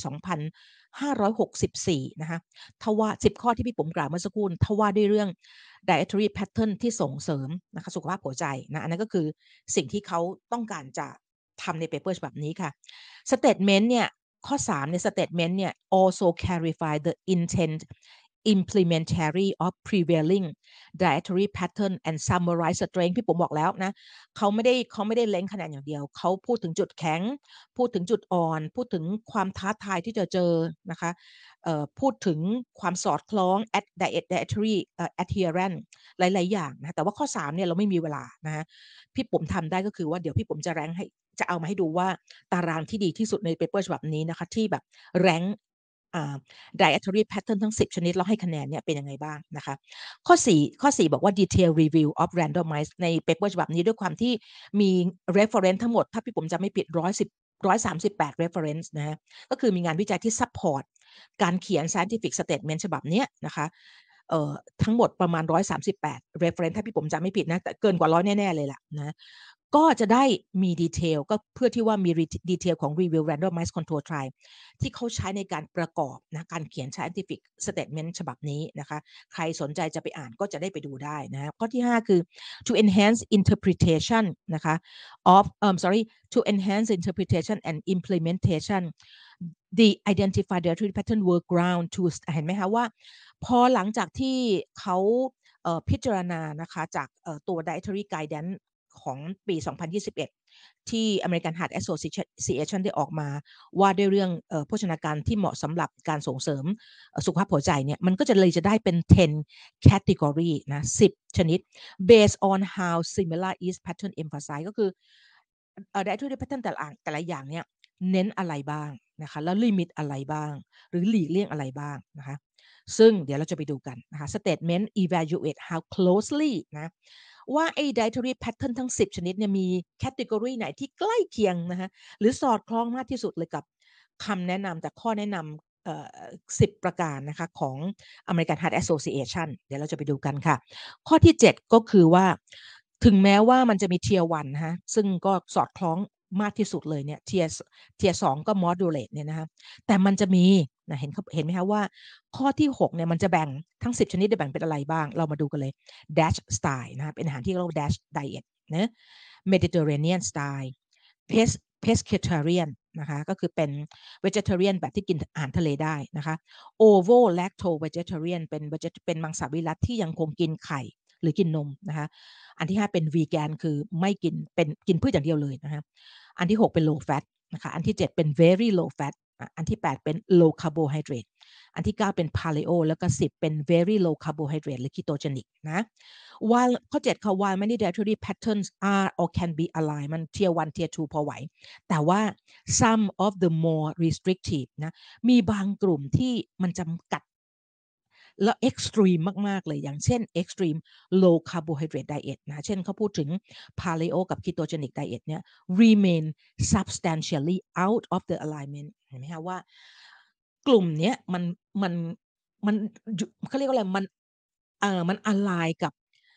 2564 นะคะทว่า10 ข้อที่พี่ผมกล่าวเมื่อสักครู่ทว่าด้วยเรื่อง dietary pattern ที่ส่งเสริมนะคะสุขภาพหัวใจนะอันนั้นก็คือสิ่งที่เขาต้องการจะทำในเปเปอร์ฉบับนี้ค่ะ statement เนี่ยข้อ3ใน statement เนี่ย also clarify the intent implementary of prevailing dietary pattern and summarize strength พี่ผมบอกแล้วนะเขาไม่ได้เล้งคะแนนอย่างเดียวเขาพูดถึงจุดแข็งพูดถึงจุดอ่อนพูดถึงความท้าทายที่จะเจอนะคะพูดถึงความสอดคล้อง dietary adherence หลายๆอย่างนะแต่ว่าข้อ3เนี่ยเราไม่มีเวลานะพี่ผมทำได้ก็คือว่าเดี๋ยวพี่ผมจะแรงให้จะเอามาให้ดูว่าตารางที่ดีที่สุดในเปเปอร์ฉบับนี้นะคะที่แบบแรงdietary pattern ทั้ง10ชนิดแล้วให้คะแนนเนี่ยเป็นยังไงบ้างนะคะข้อ4บอกว่า detail review of randomized ในเปเปอร์ฉบับนี้ด้วยความที่มี reference ทั้งหมดถ้าพี่ผมจะไม่ผิด138 reference นะฮะก็คือมีงานวิจัยที่ support การเขียน scientific statement ฉบับนี้นะคะทั้งหมดประมาณ138 reference ถ้าพี่ผมจำไม่ผิดนะแต่เกินกว่า100แน่ๆเลยล่ะนะก็จะได้มีดีเทลก็เพื่อที่ว่ามีดีเทลของ review randomized control trial ที่เขาใช้ในการประกอบนะการเขียน scientific statement ฉบับนี้นะคะใครสนใจจะไปอ่านก็จะได้ไปดูได้นะข้อที่5คือ to enhance interpretation นะคะ of to enhance interpretation and implementation the identified dietary pattern workaround to เห็นไหมคะว่าพอหลังจากที่เขาพิจารณานะคะจากตัว dietary guidance ของปี 2021 ที่ American Heart Association ได้ออกมาว่าด้วยเรื่องโภชนาการที่เหมาะสำหรับการส่งเสริมสุขภาพหัวใจเนี่ยมันก็จะได้เป็น 10 category นะ10 ชนิด based on how similar each pattern emphasize ก็คือdietary pattern แต่ละอย่างเนี่ยเน้นอะไรบ้างนะคะแล้วลิมิตอะไรบ้างหรือหลีกเลี่ยงอะไรบ้างนะคะซึ่งเดี๋ยวเราจะไปดูกันนะคะ statement evaluate how closely นะว่าไอ้ dietary pattern ทั้ง10ชนิดเนี่ยมีแคตตากรีไหนที่ใกล้เคียงนะคะหรือสอดคล้องมากที่สุดเลยกับคำแนะนำจากข้อแนะนำ10 ประการนะคะของ American Heart Association เดี๋ยวเราจะไปดูกันค่ะข้อที่7ก็คือว่าถึงแม้ว่ามันจะมี Tier 1นะคะซึ่งก็สอดคล้องมากที่สุดเลยเนี่ย Tier 2ก็ moderate เนี่ยนะคะแต่มันจะมีนะเห็นไหมคะว่าข้อที่6เนี่ยมันจะแบ่งทั้ง10ชนิดจะแบ่งเป็นอะไรบ้างเรามาดูกันเลย Dash Style นะคะเป็นอาหารที่เรียกว่า Dash Diet นะ Mediterranean Style Pescatarian นะคะก็คือเป็น vegetarian แบบที่กินอาหารทะเลได้นะคะ Ovo Lacto Vegetarian เป็นมังสวิรัติที่ยังคงกินไข่หรือกินนมนะคะอันที่5เป็น vegan คือไม่กินเป็นกินพืชอย่างเดียวเลยนะคะอันที่6เป็น low fat นะคะอันที่7เป็น very low fat อันที่8เป็น low carbohydrate อันที่9เป็น paleo แล้วก็10เป็น very low carbohydrate หรือ ketogenic นะ while ข้อ7ค่ะ while many dietary patterns are or can be aligned มัน tier 1 tier 2 พอไหวแต่ว่า some of the more restrictive นะมีบางกลุ่มที่มันจำกัดแล้ว extreme มากๆเลยอย่างเช่น extreme low carbohydrate diet นะเช่นเขาพูดถึง paleo กับ ketogenic diet เนี่ย remain substantially out of the alignment เห็นไหมคะว่ากลุ่มเนี้ยมันเขาเรียกว่าอะไรมัน align กับ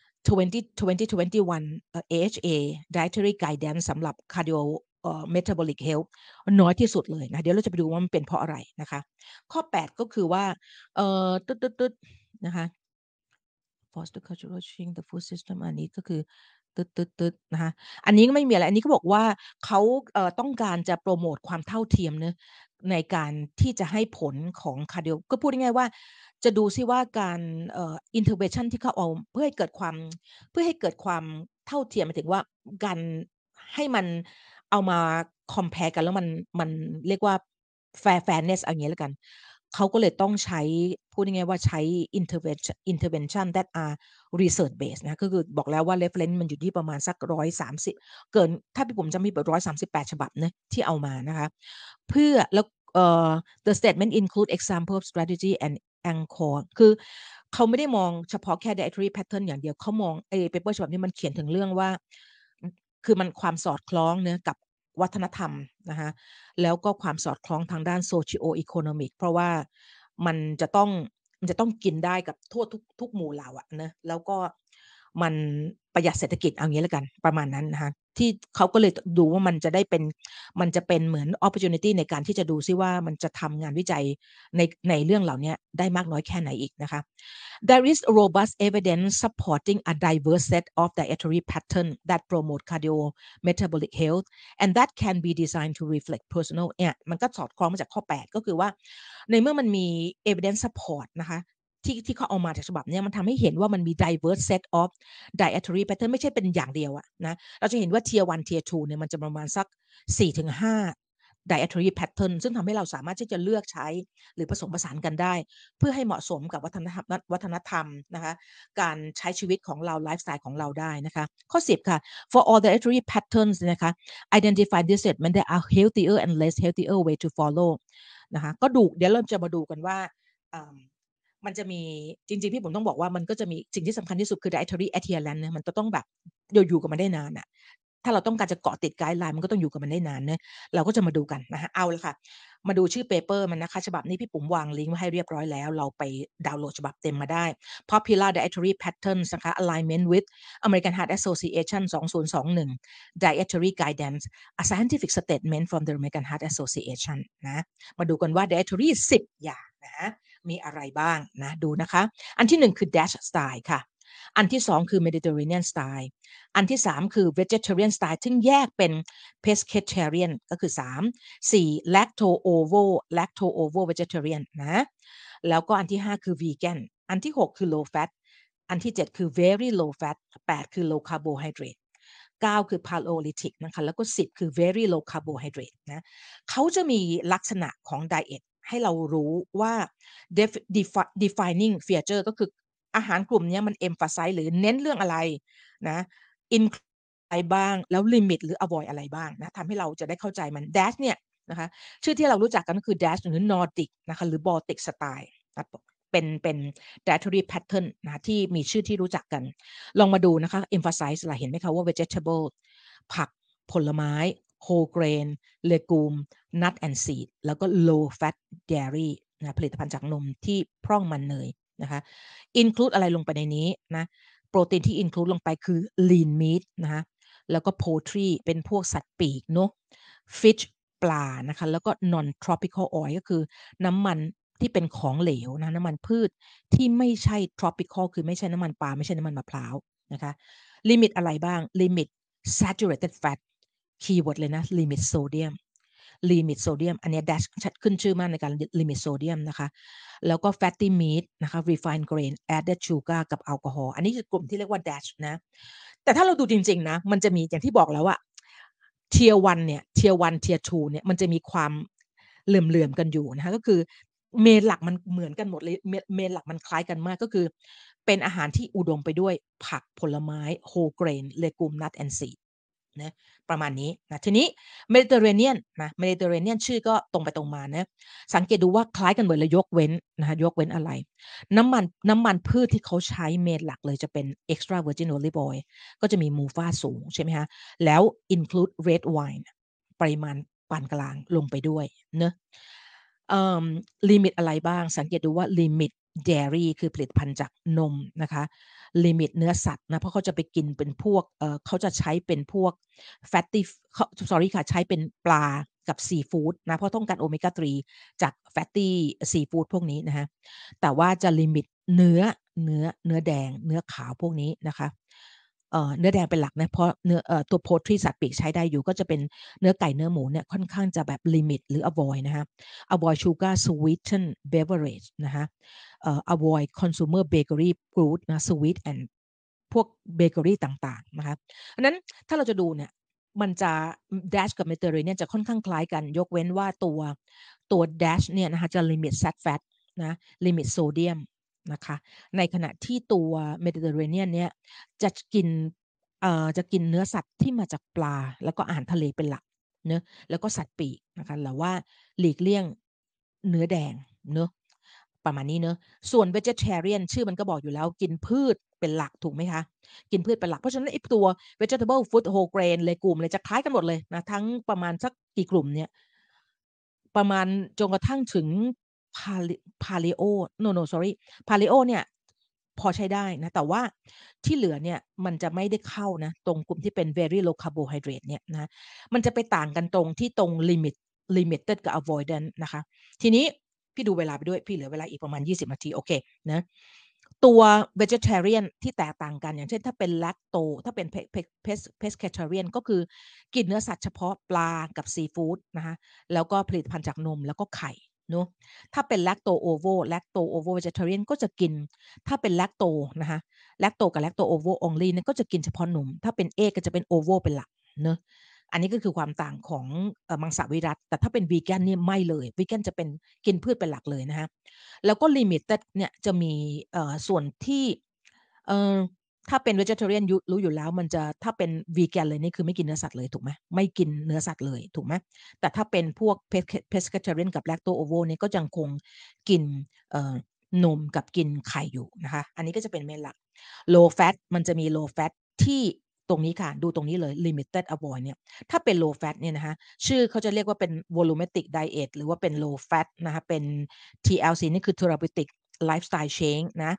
2021 AHA dietary guidance สำหรับ cardio metabolic health น้อยที่สุดเลยนะเดี๋ยวเราจะไปดูว่ามันเป็นเพราะอะไรนะคะข้อ8ก็คือว่าตึ๊ดๆๆนะคะ foster cultural change the food system อันนี้ก็คือตึ๊ดๆๆนะคะอันนี้ก็ไม่มีอะไรอันนี้ก็บอกว่าเขาต้องการจะโปรโมตความเท่าเทียมเนาะในการที่จะให้ผลของ cardio ก็พูดง่ายๆว่าจะดูซิว่าการintervention ที่เขาเอาเพื่อให้เกิดความเท่าเทียมหมายถึงว่าการให้มันเอามา compare กันแล้วมันเรียกว่า fairness เอาอย่างงี้แล้วกันเขาก็เลยต้องใช้พูดง่ายๆว่าใช้ intervention that are research based นะก็คือบอกแล้วว่า reference มันอยู่ที่ประมาณสัก130เกินถ้าผมจำไม่ผิด138ฉบับนะที่เอามานะคะเพื่อแล้วthe statement include example of strategy and anchor คือเขาไม่ได้มองเฉพาะแค่ dietary pattern อย่างเดียวเขามองpaper ฉบับนี้มันเขียนถึงเรื่องว่าคือมันความสอดคล้องเนาะกับวัฒนธรรมนะคะแล้วก็ความสอดคล้องทางด้าน socio economic เพราะว่ามันจะต้องกินได้กับทั่วทุกหมู่เหล่าอะนะแล้วก็มันประหยัดเศรษฐกิจเอางี้แล้วกันประมาณนั้นนะคะที่เขาก็เลยดูว่ามันจะเป็นเหมือน opportunity ในการที่จะดูซิว่ามันจะทำงานวิจัยในเรื่องเหล่านี้ได้มากน้อยแค่ไหนอีกนะคะ There is robust evidence supporting a diverse set of dietary patterns that promote cardiometabolic health and that can be designed to reflect personal เนี่ยมันก็สอดคล้องมาจากข้อ8ก็คือว่าในเมื่อมันมี evidence support นะคะที่เขาเอามาจากฉบับนี้มันทำให้เห็นว่ามันมี diverse set of dietary pattern ไม่ใช่เป็นอย่างเดียวอะนะเราจะเห็นว่า tier 1 tier 2เนี่ยมันจะประมาณสัก 4-5 dietary pattern ซึ่งทำให้เราสามารถที่จะเลือกใช้หรือผสมผสานกันได้เพื่อให้เหมาะสมกับวัฒนธรรมนะคะการใช้ชีวิตของเราไลฟ์สไตล์ของเราได้นะคะข้อ10ค่ะ for all dietary patterns นะคะ identify this statement there are healthier and less healthier way to follow นะคะก็ดูเดี๋ยวเราจะมาดูกันว่ามันจะมีจริงๆพี่ผมต้องบอกว่ามันก็จะมีสิ่งที่สำคัญที่สุดคือ dietary adherence เนี่ยมันจะต้องแบบอยู่กับมันได้นานอะถ้าเราต้องการจะเกาะติดไกด์ไลน์มันก็ต้องอยู่กับมันได้นานเนะเราก็จะมาดูกันนะคะเอาละค่ะมาดูชื่อเปเปอร์มันนะคะฉบับนี้พี่ปุ๋มวางลิงก์ไว้ให้เรียบร้อยแล้วเราไปดาวน์โหลดฉบับเต็มมาได้ Popular Dietary Patterns นะคะ Alignment with American Heart Association 2021 Dietary Guidance a scientific statement from the American Heart Association นะมาดูกันว่า dietary 10 อย่างนะมีอะไรบ้างนะดูนะคะอันที่1คือ Dash Style ค่ะอันที่2คือ Mediterranean Style อันที่3คือ vegetarian style ซึ่งแยกเป็น pescatarian ก็คือ3 4 lacto ovo vegetarian นะแล้วก็อันที่5คือ vegan อันที่6คือ low fat อันที่7คือ very low fat 8คือ low carbohydrate 9คือ paleolithic นะคะแล้วก็10คือ very low carbohydrate นะเขาจะมีลักษณะของ diet ให้เรารู้ว่า defining feature ก็คืออาหารกลุ่มนี้มัน emphasize หรือเน้นเรื่องอะไรนะ include อะไรบ้างแล้ว limit หรือ avoid อะไรบ้างนะทำให้เราจะได้เข้าใจมัน dash เนี่ยนะคะชื่อที่เรารู้จักกันก็คือ dash หรือ nordic นะคะหรือ baltic style นะเป็น dietary pattern นะที่มีชื่อที่รู้จักกันลองมาดูนะคะ emphasize ล่ะเห็นไหมคะว่า vegetable ผักผลไม้ whole grain legume nut and seed แล้วก็ low fat dairy นะผลิตภัณฑ์จากนมที่พร่องมันเนยนะคะ include อะไรลงไปในนี้นะโปรตีนที่ include ลงไปคือ lean meat นะคะแล้วก็ poultry เป็นพวกสัตว์ปีกเนาะ fish ปลานะคะแล้วก็ non tropical oil ก็คือน้ำมันที่เป็นของเหลวนะน้ำมันพืชที่ไม่ใช่ tropical คือไม่ใช่น้ำมันปลาไม่ใช่น้ำมันมะพร้าวนะคะลิมิตอะไรบ้างลิมิต saturated fat คีย์เวิร์ดเลยนะ limit sodium limit sodium อันนี้ dash ขึ้นชื่อมากในการ limit sodium นะคะแล้วก็ fatty meat นะคะ refined grain added sugar กับแอลกอฮอล์อันนี้คือกลุ่มที่เรียกว่า dash นะแต่ถ้าเราดูจริงๆนะมันจะมีอย่างที่บอกแล้วว่า tier 1เนี่ย tier 1 tier 2เนี่ยมันจะมีความเหลื่อมๆกันอยู่นะคะก็คือเมนหลักมันเหมือนกันหมดเลยเมนหลักมันคล้ายกันมากก็คือเป็นอาหารที่อุดมไปด้วยผักผลไม้ whole grain legume nut and seed นะประมาณนี้นะทีนี้เมดิเตอร์เรเนียนนะเมดิเตอร์เรเนียนชื่อก็ตรงไปตรงมานะสังเกตดูว่าคล้ายกันหมดเลยยกเว้นนะคะยกเว้นอะไรน้ำมันพืชที่เขาใช้เมนหลักเลยจะเป็น extra virgin olive oil ก็จะมีมูฟาสูงใช่ไหมคะแล้ว include red wine ปริมาณปานกลางลงไปด้วยเนอะลิมิตอะไรบ้างสังเกตดูว่าลิมิต dairy คือผลิตภัณฑ์จากนมนะคะลิมิตเนื้อสัตว์นะเพราะเขาจะไปกินเป็นพวกเขาจะใช้เป็นพวก fatty sorry ค่ะใช้เป็นปลากับซีฟู้ดนะเพราะต้องการโอเมก้า3จาก fatty ซีฟู้ดพวกนี้นะคะแต่ว่าจะลิมิตเนื้อแดงเนื้อขาวพวกนี้นะคะเนื้อแดงเป็นหลักนะเพราะเนื้อตัวโพทรีสัตว์ปีกใช้ได้อยู่ก็จะเป็นเนื้อไก่เนื้อหมูเนี่ยค่อนข้างจะแบบลิมิตหรือ avoid นะคะ avoid sugar sweetened beverage นะคะavoid consumer bakery food นะ sweet and พวกเบเกอรี่ต่างๆนะคะเพราะนั้นถ้าเราจะดูเนี่ยมันจะ dash กับ Mediterranean จะค่อนข้างคล้ายกันยกเว้นว่าตัว dash เนี่ยนะคะจะ limit sat fat นะ limit sodium นะคะในขณะที่ตัว Mediterranean เนี่ยจะกินเนื้อสัตว์ที่มาจากปลาแล้วก็อาหารทะเลเป็นหลักเนอะแล้วก็สัตว์ปีกนะคะหรือว่าหลีกเลี่ยงเนื้อแดงเนอะประมาณนี้เนอะส่วน vegetarian ชื่อมันก็บอกอยู่แล้วกินพืชเป็นหลักถูกไหมคะกินพืชเป็นหลักเพราะฉะนั้นไอ้ตัว vegetable food whole grain เลยกลุ่มเลยจะคล้ายกันหมดเลยนะทั้งประมาณสักกี่กลุ่มเนี่ยประมาณจนกระทั่งถึง paleo no sorry paleo เนี่ยพอใช้ได้นะแต่ว่าที่เหลือเนี่ยมันจะไม่ได้เข้านะตรงกลุ่มที่เป็น very low carbohydrate เนี่ยนะมันจะไปต่างกันตรงที่ตรง limited กับ avoidant นะคะทีนี้พี่ดูเวลาไปด้วยพี่เหลือเวลาอีกประมาณ20นาทีโอเคนะตัว vegetarian ที่แตกต่างกันอย่างเช่นถ้าเป็น lacto ถ้าเป็น pescatarian ก็คือกินเนื้อสัตว์เฉพาะปลากับซีฟู้ดนะคะแล้วก็ผลิตภัณฑ์จากนมแล้วก็ไข่เนาะถ้าเป็น lacto ovo vegetarian ก็จะกินถ้าเป็น lacto นะคะ lacto กับ lacto ovo only เนี่ยก็จะกินเฉพาะนมถ้าเป็น egg ก็จะเป็น ovo เป็นหลักเนาะอันนี้ก็คือความต่างของมังสวิรัติแต่ถ้าเป็นวีแกนเนี่ยไม่เลยวีแกนจะเป็นกินพืชเป็นหลักเลยนะคะแล้วก็ limited เนี่ยจะมีส่วนที่ถ้าเป็น vegetarian รู้อยู่แล้วมันจะถ้าเป็น vegan เลยนี่คือไม่กินเนื้อสัตว์เลยถูกไหมไม่กินเนื้อสัตว์เลยถูกไหมแต่ถ้าเป็นพวก pescatarian กับ lacto ovo เนี่ยก็ยังคงกินนมกับกินไข่อยู่นะคะอันนี้ก็จะเป็นเมนหลัก low fat มันจะมี low fat ที่ตรงนี้ค่ะดูตรงนี้เลย limited avoid เนี่ยถ้าเป็น low fat เนี่ยนะคะชื่อเขาจะเรียกว่าเป็น volumetric diet หรือว่าเป็น low fat นะคะเป็น TLC นี่คือ therapeutic lifestyle change นะ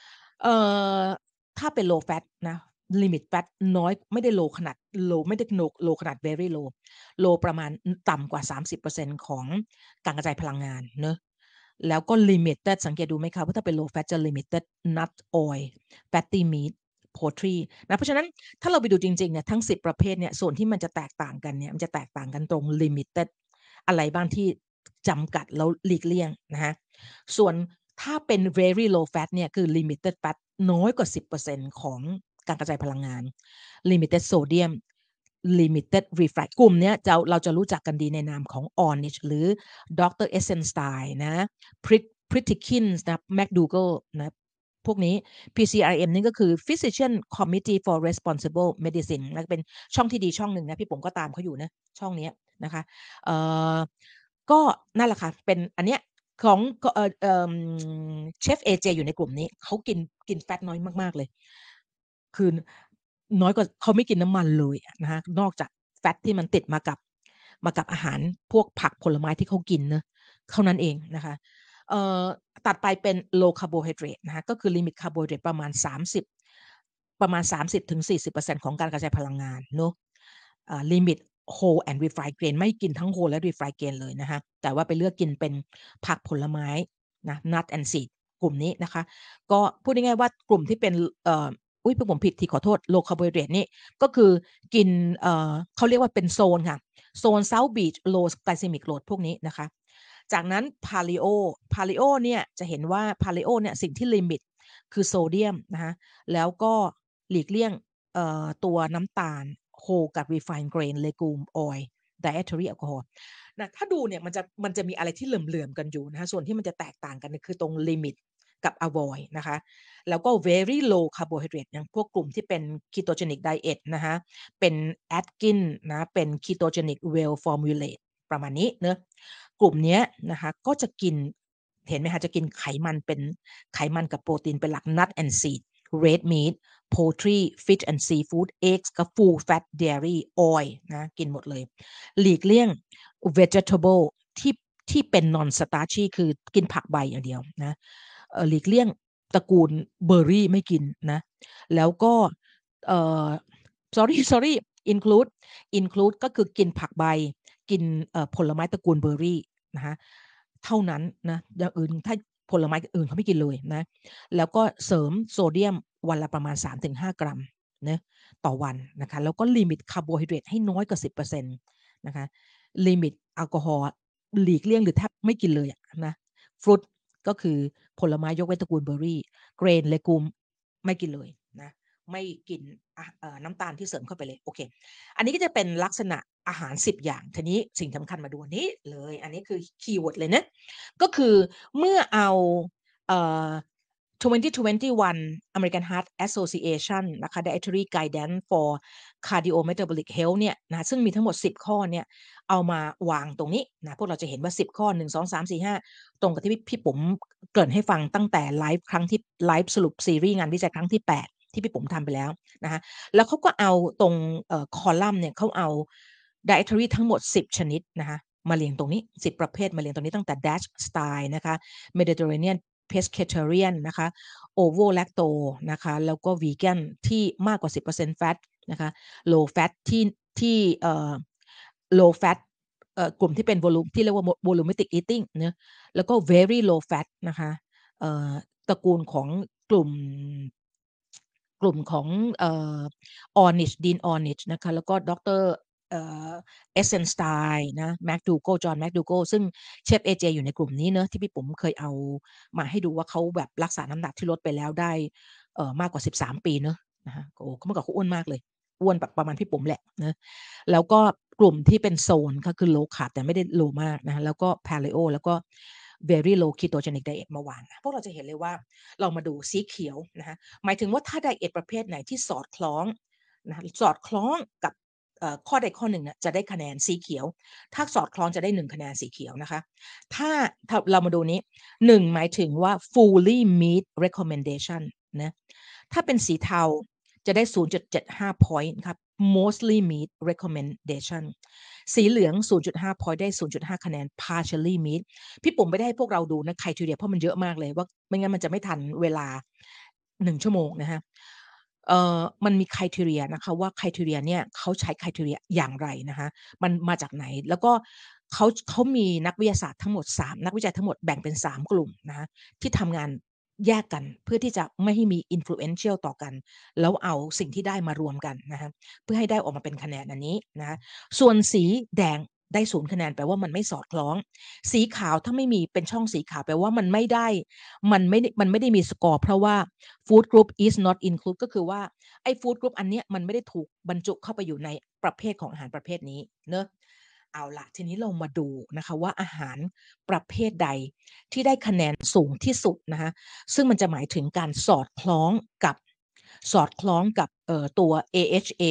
ถ้าเป็น low fat นะ limit fat น้อยไม่ได้ low ขนาด low ไม่ได้ low ขนาด very low low ประมาณต่ำกว่า 30% ของการกระจายพลังงานเนอะแล้วก็ limited สังเกตดูไหมคะว่าถ้าเป็น low fat จะ limited nut oil fatty meat poultry นะเพราะฉะนั้นถ้าเราไปดูจริงๆเนี่ยทั้ง10ประเภทเนี่ยส่วนที่มันจะแตกต่างกันเนี่ยมันจะแตกต่างกันตรง limited อะไรบ้างที่จำกัดแล้วหลีกเลี่ยงนะฮะส่วนถ้าเป็น very low fat เนี่ยคือ limited fat น้อยกว่า 10% ของการกระจายพลังงาน limited sodium limited refract กลุ่มนี้เราจะรู้จักกันดีในนามของ Ornish หรือ Dr. Essenstein นะ Pritkins นะ McDougall นะพวกนี้ PCRM นี่ก็คือ Physician Committee for Responsible Medicine นะเป็นช่องที่ดีช่องหนึ่งนะพี่ผมก็ตามเขาอยู่นะช่องนี้นะคะก็นั่นแหละค่ะเป็นอันเนี้ยของเชฟ AJ อยู่ในกลุ่มนี้เขากินแฟตน้อยมากๆเลยคือน้อยกว่าเขาไม่กินน้ำมันเลยนะคะนอกจากแฟตที่มันติดมากับอาหารพวกผักผลไม้ที่เขากินเนะเท่านั้นเองนะคะตัดไปเป็น low carbohydrate นะคะก็คือ limit carbohydrate ประมาณ30-40% ของการกระจายพลังงานเนาะlimit whole and refined grain ไม่กินทั้ง whole และ refined grain เลยนะคะแต่ว่าไปเลือกกินเป็นผักผลไม้นะ nut and seed กลุ่มนี้นะคะก็พูดง่ายๆว่ากลุ่มที่เป็นอุ๊ยผมผิดทีขอโทษ low carbohydrate นี่ก็คือกินเขาเรียกว่าเป็นโซนค่ะโซน South Beach low glycemic load พวกนี้นะคะจากนั้น Paleo เนี่ยจะเห็นว่า Paleo เนี่ยสิ่งที่ลิมิตคือโซเดียมนะคะแล้วก็หลีกเลี่ยงตัวน้ำตาล whole กับ refined grain legume oil dietary alcohol นะถ้าดูเนี่ยมันจะมีอะไรที่เหลื่อมๆกันอยู่นะคะส่วนที่มันจะแตกต่างกันคือตรง limit กับ avoid นะคะแล้วก็ very low carbohydrate อย่างพวกกลุ่มที่เป็น ketogenic diet นะคะเป็น Atkins นะเป็น ketogenic well formulate ประมาณนี้เนอะกลุ่มนี้นะคะก็จะกินเห็นไหมคะจะกินไขมันเป็นไขมันกับโปรตีนเป็นหลัก nut and seed red meat poultry fish and seafood eggs กับ full fat dairy oil นะกินหมดเลยหลีกเลี่ยง vegetable ที่เป็น non starchy คือกินผักใบอย่างเดียวนะหลีกเลี่ยงตระกูลเบอร์รี่ไม่กินนะแล้วก็sorry include ก็คือกินผักใบกินผลไม้ตระกูลเบอร์รี่นะคะเท่านั้นนะอย่างอื่นถ้าผลไม้อื่นเขาไม่กินเลยนะแล้วก็เสริมโซเดียมวันละประมาณ 3-5 กรัมนะต่อวันนะคะแล้วก็ลิมิตคาร์โบไฮเดรตให้น้อยกว่า 10% นะคะลิมิตแอลกอฮอล์หลีกเลี่ยงหรือแทบไม่กินเลยนะฟรุตก็คือผลไม้ยกเว้นตระกูลเบอร์รี่เกรนเลกุมไม่กินเลยนะไม่กินน้ำตาลที่เสริมเข้าไปเลยโอเคอันนี้ก็จะเป็นลักษณะอาหาร10อย่างทีนี้สิ่งสำคัญมาดูนี้เลยอันนี้คือคีย์เวิร์ดเลยนะก็คือเมื่อเอา2021 American Heart Association นะคะ Dietary Guidance for Cardiometabolic Health เนี่ยนะซึ่งมีทั้งหมด10ข้อเนี่ยเอามาวางตรงนี้นะพวกเราจะเห็นว่า10ข้อ1 2 3 4 5ตรงกับที่พี่ปุ๋มเกริ่นให้ฟังตั้งแต่ไลฟ์ครั้งที่ไลฟ์สรุปซีรีส์งานวิจัยครั้งที่8ที่พี่ปุ๋มทำไปแล้วนะคะแล้วเขาก็เอาตรงคอลัมน์เนี่ยเขาเอา dietary ทั้งหมด10ชนิดนะคะมาเรียงตรงนี้10ประเภทมาเรียงตรงนี้ตั้งแต่ Dutch Style นะคะ Mediterranean Pescatarian นะคะ Ovo Lacto นะคะแล้วก็ Vegan ที่มากกว่า 10% fat นะคะ Low fat ที่low fat กลุ่มที่เป็น volume ที่เรียกว่า volumetric eating เนะแล้วก็ very low fat นะคะตระกูลของกลุ่มของOrnish Dean Ornish นะคะแล้วก็ดรเอเซนสไตน์นะแมคดูโกจอห์นแมคดูโกซึ่งเชฟเอเจอยู่ในกลุ่มนี้เนอะที่พี่ปุ๋มเคยเอามาให้ดูว่าเขาแบบรักษาน้ำหนักที่ลดไปแล้วได้มากกว่า13ปีเนอะนะคะโอ้เขาเมื่อก่อนเขาอ้วนมากเลยอ้วนแบบประมาณพี่ปุ๋มแหละนะแล้วก็กลุ่มที่เป็นโซนก็คือ low carb แต่ไม่ได้ low มากนะแล้วก็ paleo แล้วก็ very low ketogenic diet มาวางพวกเราจะเห็นเลยว่าเรามาดูสีเขียวนะคะหมายถึงว่าถ้าไดเอทประเภทไหนที่สอดคล้องนะสอดคล้องกับข้อใดข้อหนึ่งจะได้คะแนนสีเขียวถ้าสอดคล้องจะได้1คะแนนสีเขียวนะคะถ้าเรามาดูนี้1หมายถึงว่า fully meet recommendation นะถ้าเป็นสีเทาจะได้ 0.75 point ครับ mostly meet recommendation สีเหลือง 0.5 point ได้ 0.5 คะแนน partially meet พี่ปุ๋มไม่ได้ให้พวกเราดูนะไครทีเรียเพราะมันเยอะมากเลยว่าไม่งั้นมันจะไม่ทันเวลา1ชั่วโมงนะฮะมันมีไครทีเรียนะคะว่าไครทีเรียเนี่ยเขาใช้ไครทีเรียอย่างไรนะคะมันมาจากไหนแล้วก็เขามีนักวิทยาศาสตร์ทั้งหมด3นักวิจัยทั้งหมดแบ่งเป็น3กลุ่มนะคะที่ทำงานแยกกันเพื่อที่จะไม่ให้มี influential ต่อกันแล้วเอาสิ่งที่ได้มารวมกันนะคะเพื่อให้ได้ออกมาเป็นคะแนนอันนี้นะคะส่วนสีแดงได้0คะแนนแปลว่ามันไม่สอดคล้องสีขาวถ้าไม่มีเป็นช่องสีขาวแปลว่ามันไม่ได้มีสกอร์เพราะว่า food group is not include ก็คือว่าไอ้ food group อันเนี้ยมันไม่ได้ถูกบรรจุเข้าไปอยู่ในประเภทของอาหารประเภทนี้เนอะเอาละทีนี้เรามาดูนะคะว่าอาหารประเภทใดที่ได้คะแนนสูงที่สุดนะคะซึ่งมันจะหมายถึงการสอดคล้องกับตัว AHA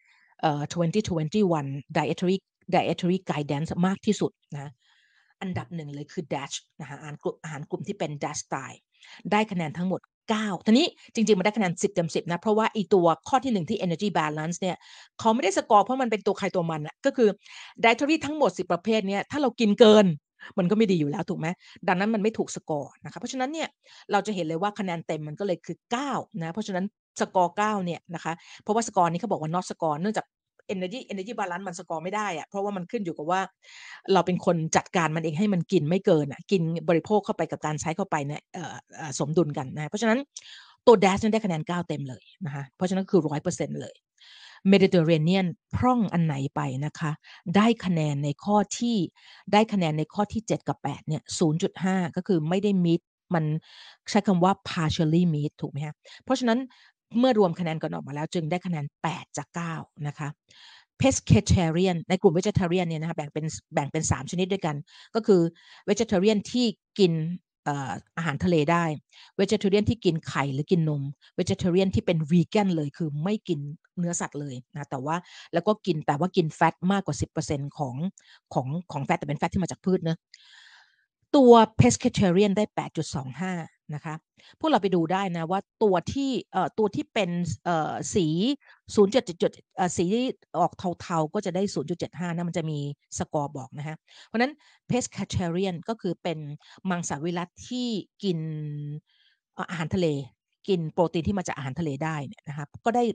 2021 dietary guidance มากที่สุดนะอันดับหนึ่งเลยคือ DASH นะคะอาหารกลุ่มที่เป็น DASH style ได้คะแนนทั้งหมด9ทีนี้จริงๆมันได้คะแนน10 เต็ม 10นะเพราะว่าอีตัวข้อที่1ที่ energy balance เนี่ยเขาไม่ได้สกอร์เพราะมันเป็นตัวใครตัวมันก็คือ dietary ทั้งหมด10ประเภทเนี่ยถ้าเรากินเกินมันก็ไม่ดีอยู่แล้วถูกไหมดังนั้นมันไม่ถูกสกอร์นะคะเพราะฉะนั้นเนี่ยเราจะเห็นเลยว่าคะแนนเต็มมันก็เลยคือ9นะเพราะฉะนั้นสกอร์9เนี่ยนะคะเพราะว่าสกอร์นี้เขาบอกว่า not score เนื่องจาก energy balance มันสกอร์ไม่ได้เพราะว่ามันขึ้นอยู่กับว่าเราเป็นคนจัดการมันเองให้มันกินไม่เกินกินบริโภคเข้าไปกับการใช้เข้าไปเนี่ยสมดุลกันนะเพราะฉะนั้นตัว dash ได้คะแนน9เต็มเลยนะคะเพราะฉะนั้นคือ 100% เลย Mediterranean พร่องอันไหนไปนะคะได้คะแนนในข้อที่7กับ8เนี่ย 0.5 ก็คือไม่ได้ meet มันใช้คำว่า partially meet ถูกไหมคะเพราะฉะนั้นเมื่อรวมคะแนนกันออกมาแล้วจึงได้คะแนน8จาก9นะคะ pescatarian ในกลุ่ม vegetarian เนี่ยนะคะแบ่งเป็น3ชนิดด้วยกันก็คือ vegetarian ที่กินอาหารทะเลได้ vegetarian ที่กินไข่หรือกินนม vegetarian ที่เป็น vegan เลยคือไม่กินเนื้อสัตว์เลยนะแต่ว่ากินแฟตมากกว่า 10% ของแฟตแต่เป็นแฟตที่มาจากพืชนะตัว pescatarian ได้ 8.25 นะคะพวกเราไปดูได้นะว่าตัวที่เป็นสีสีออกเทาๆก็จะได้ 0.75 นะมันจะมีสกอร์บอกนะฮะเพราะนั้น pescatarian ก็คือเป็นมังสวิรัติที่กินอาหารทะเลกินโปรตีนที่มาจากอาหารทะเลได้เนี่ยนะครับก็ได้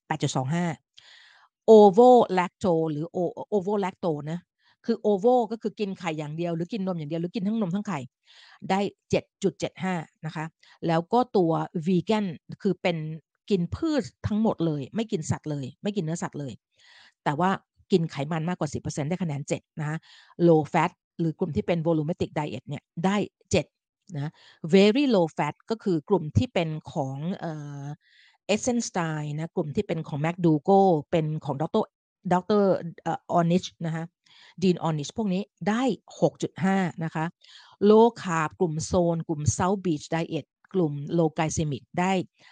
8.25 ovo lacto หรือ ovo lacto นะคือ ovo ก็คือกินไข่อย่างเดียวหรือกินนมอย่างเดียวหรือกินทั้งนมทั้งไข่ได้ 7.75 นะคะแล้วก็ตัว vegan คือเป็นกินพืชทั้งหมดเลยไม่กินสัตว์เลยไม่กินเนื้อสัตว์เลยแต่ว่ากินไขมันมากกว่า 10% ได้คะแนน7นะคะ low fat หรือกลุ่มที่เป็น volumetric diet เนี่ยได้7นะ very low fat ก็คือกลุ่มที่เป็นของEssenstein นะกลุ่มที่เป็นของ McDougall เป็นของดรOrnish นะคะดีนออนิชพวกนี้ได้ 6.5 นะคะ low carb กลุ่มโซนกลุ่ม South Beach Diet กลุ่ม low glycemic ได้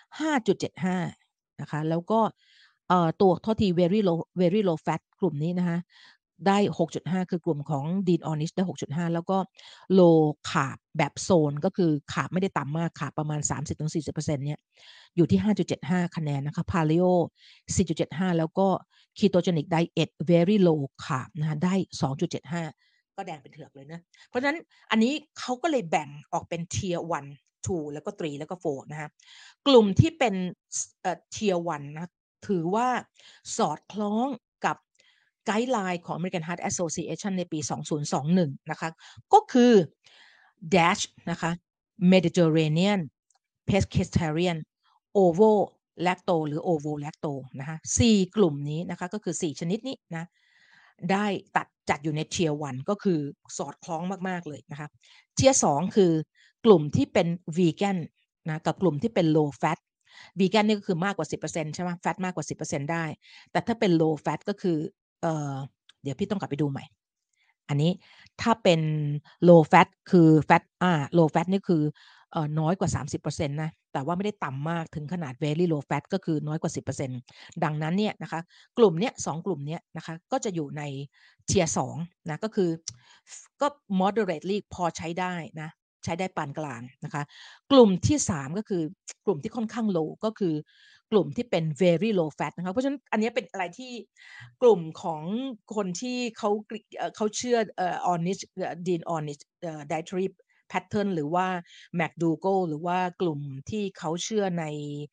5.75 นะคะแล้วก็ตัวโทษที very low fat กลุ่มนี้นะคะได้ 6.5 คือกลุ่มของ Dean Ornish ได้ 6.5 แล้วก็ low carb แบบโซนก็คือขาบไม่ได้ต่ำมากขาบประมาณ 30-40% เนี่ยอยู่ที่ 5.75 คะแนนนะคะ Paleo 4.75 แล้วก็ Ketogenic Diet Very Low Carb นะคะได้ 2.75 ก็แดงเป็นเถือกเลยนะเพราะฉะนั้นอันนี้เขาก็เลยแบ่งออกเป็น Tier 1 2 แล้วก็ 3 แล้วก็ 4 นะคะกลุ่มที่เป็นTier 1 นะถือว่าสอดคล้องกับไกด์ไลน์ของ American Heart Association ในปี 2021 นะคะก็คือ DASH นะคะ Mediterranean Pescatarian Ovo Lacto หรือ Ovo Lacto นะคะ4กลุ่มนี้นะคะก็คือ4ชนิดนี้นะได้จัดอยู่ใน Tier 1 ก็คือสอดคล้องมากๆเลยนะคะ Tier 2 คือกลุ่มที่เป็น Vegan นะกับกลุ่มที่เป็น Low Fat Vegan นี่ก็คือมากกว่า 10% ใช่ไหม Fat มากกว่า 10% ได้แต่ถ้าเป็น Low Fat ก็คือเดี๋ยวพี่ต้องกลับไปดูใหม่อันนี้ถ้าเป็น low fat คือ low fat นี่คือน้อยกว่า 30% นะแต่ว่าไม่ได้ต่ำมากถึงขนาด very low fat ก็คือน้อยกว่า 10% ดังนั้นเนี่ยนะคะกลุ่มเนี้ย2กลุ่มเนี้ยนะคะก็จะอยู่ใน tier 2นะก็คือก็ moderately พอใช้ได้นะใช้ได้ปานกลางนะคะกลุ่มที่3ก็คือกลุ่มที่ค่อนข้าง low ก็คือกลุ่มที่เป็น very low fat นะคะเพราะฉะนั้นอันนี้เป็นอะไรที่กลุ่มของคนที่เขาเชื่อOrnish Dean Ornish dietary pattern หรือว่า McDougall หรือว่ากลุ่มที่เขาเชื่อใน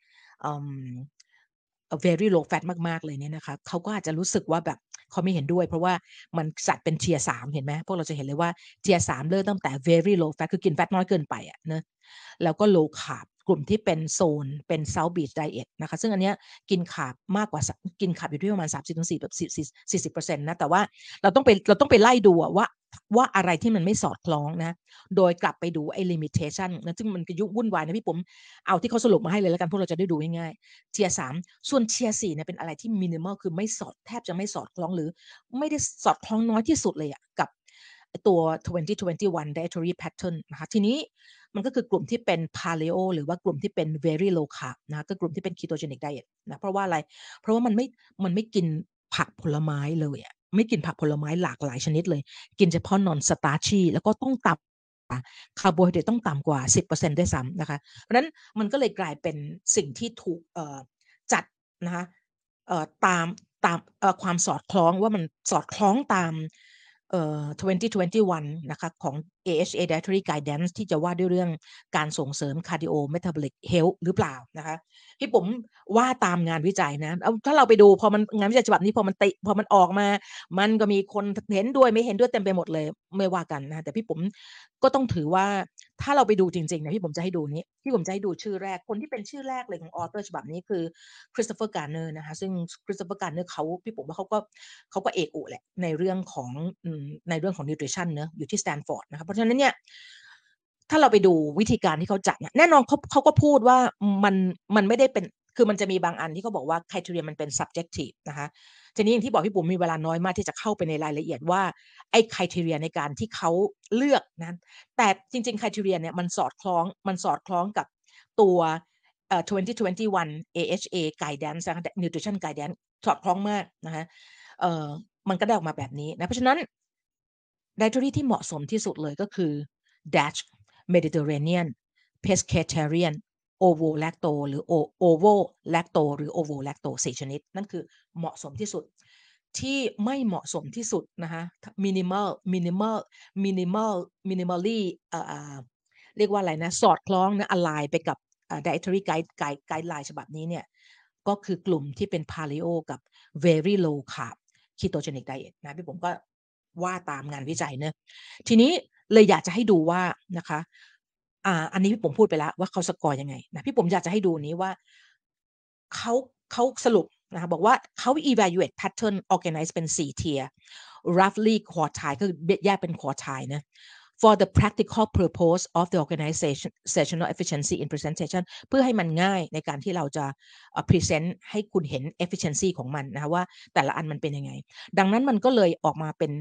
very low fat มากๆเลยเนี่ยนะคะเขาก็อาจจะรู้สึกว่าแบบเขาไม่เห็นด้วยเพราะว่ามันจัดเป็น tier 3เห็นไหมพวกเราจะเห็นเลยว่า tier 3เริ่มตั้งแต่ very low fat คือกินแฟตน้อยเกินไปอะนะแล้วก็ low carb กลุ่มที่เป็นโซนเป็น South Beach Diet นะคะซึ่งอันเนี้ยกินขาบมากกว่ากินขาบอยู่ที่ประมาณ 30-40% นะแต่ว่าเราต้องไปไล่ดูว่าอะไรที่มันไม่สอดคล้องนะโดยกลับไปดูไอ้ limitation นะซึ่งมันก็วุ่นวายนะพี่ผมเอาที่เขาสรุปมาให้เลยแล้วกันพวกเราจะได้ดูง่ายๆ Tier 3ส่วน Tier 4เนี่ยเป็นอะไรที่ minimal คือแทบจะไม่สอดคล้องหรือไม่ได้สอดคล้องน้อยที่สุดเลยอะกับตัว 2021 dietary pattern นะคะทีนี้มันก็คือกลุ่มที่เป็น paleo หรือว่ากลุ่มที่เป็น very low carb นะก็กลุ่มที่เป็น ketogenic diet นะเพราะว่าอะไรเพราะว่ามันไม่กินผักผลไม้เลยอะไม่กินผักผลไม้หลากหลายชนิดเลยกินเฉพาะ non starchy แล้วก็ต้องต่ำคาร์โบไฮเดรตต้องต่ำกว่า 10% ด้วยซ้ำนะคะเพราะนั้นมันก็เลยกลายเป็นสิ่งที่ถูกจัดนะคะตามความสอดคล้องว่ามันสอดคล้องตาม2021 นะคะของ AHA Dietary Guidance ที่จะว่าด้วยเรื่องการส่งเสริม Cardio Metabolic Health หรือเปล่านะคะพี่ผมว่าตามงานวิจัยนะถ้าเราไปดูพอมันงานวิจัยฉบับนี้พอมันออกมามันก็มีคนเห็นด้วยไม่เห็นด้วยเต็มไปหมดเลยไม่ว่ากันนะแต่พี่ผมก็ต้องถือว่าถ้าเราไปดูจริงๆนะพี่ผมจะให้ดูนี้ที่ผมจะให้ดูชื่อแรกคนที่เป็นชื่อแรกเลยของออเทอร์ฉบับนี้คือคริสโตเฟอร์การ์เนอร์นะคะซึ่งคริสโตเฟอร์การ์เนอร์พี่ผมว่าเขาก็เอกอุแหละในเรื่องของนิวทริชั่นเนอะอยู่ที่สแตนฟอร์ดนะคะเพราะฉะนั้นเนี่ยถ้าเราไปดูวิธีการที่เขาจัดเนี่ยแน่นอนเขาก็พูดว่ามันไม่ได้เป็นคือมันจะมีบางอันที่เขาบอกว่า criteria มันเป็น subjective นะคะทีนี้อย่างที่บอกพี่ปุ๋มมีเวลาน้อยมากที่จะเข้าไปในรายละเอียดว่าไอ้ criteria ในการที่เขาเลือกนะแต่จริงๆ criteria เนี่ยมันสอดคล้องกับตัว2021 AHA guidance นะคะ nutrition guidance สอดคล้องมากนะคะมันก็ได้ออกมาแบบนี้นะเพราะฉะนั้น dietary ที่เหมาะสมที่สุดเลยก็คือ Dutch Mediterranean Pescatarian Ovo Lacto หรือ Ovo Lacto หรือ Ovo Lacto 4ชนิดนั่นคือเหมาะสมที่สุดที่ไม่เหมาะสมที่สุดนะคะ minimally เรียกว่าอะไรนะสอดคล้องนะ align ไปกับdietary guideline ฉบับนี้เนี่ยก็คือกลุ่มที่เป็น paleo กับ very low carb ketogenic diet นะพี่ผมก็ว่าตามงานวิจัยเนอะทีนี้เลยอยากจะให้ดูว่านะคะอันนี้พี่ผมพูดไปแล้วว่าเขาสกอร์ยังไงนะพี่ผมอยากจะให้ดูนี้ว่าเขาสรุปนะคะบอกว่าเขา evaluate pattern organize เป็น4 tier roughly quartile ก็คือแยกเป็น quartile นะ for the practical purpose of the organizational efficiency in presentation เพื่อให้มันง่ายในการที่เราจะpresent ให้คุณเห็น efficiency ของมันนะคะว่าแต่ละอันมันเป็นยังไงดังนั้นมันก็เลยออกมาเป็น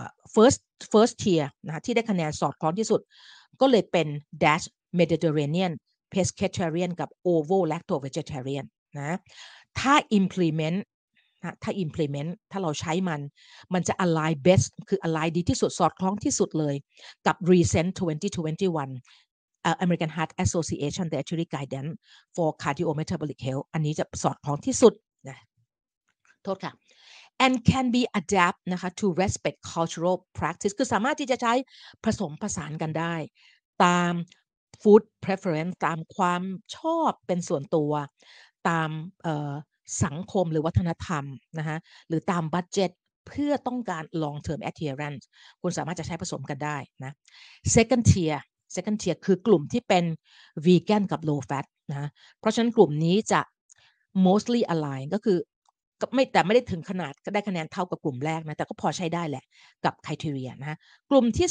first tier นะคะที่ได้คะแนนสอดคล้องที่สุดก็เลยเป็น Dutch Mediterranean Pescatarian กับ Ovo Lacto Vegetarian นะถ้า implement ถ้าเราใช้มันจะ align best คือ align ดีที่สุดสอดคล้องที่สุดเลยกับ recent 2021 American Heart Association Dietary Guidance for Cardiometabolic Health อันนี้จะสอดคล้องที่สุดนะโทษค่ะ and can be adapt นะคะ to respect cultural practice คือสามารถที่จะใช้ผสมผสานกันได้ตาม food preference ตามความชอบเป็นส่วนตัวตามสังคมหรือวัฒนธรรมนะคะหรือตามบัดเจ็ตเพื่อต้องการ long term adherence คุณสามารถจะใช้ผสมกันได้นะ second tier คือกลุ่มที่เป็น vegan กับ low fat นะเพราะฉะนั้นกลุ่มนี้จะ mostly align ก็คือแต่ไม่ได้ถึงขนาดก็ได้คะแนนเท่ากับกลุ่มแรกนะแต่ก็พอใช้ได้แหละกับ criteria นะกลุ่มที่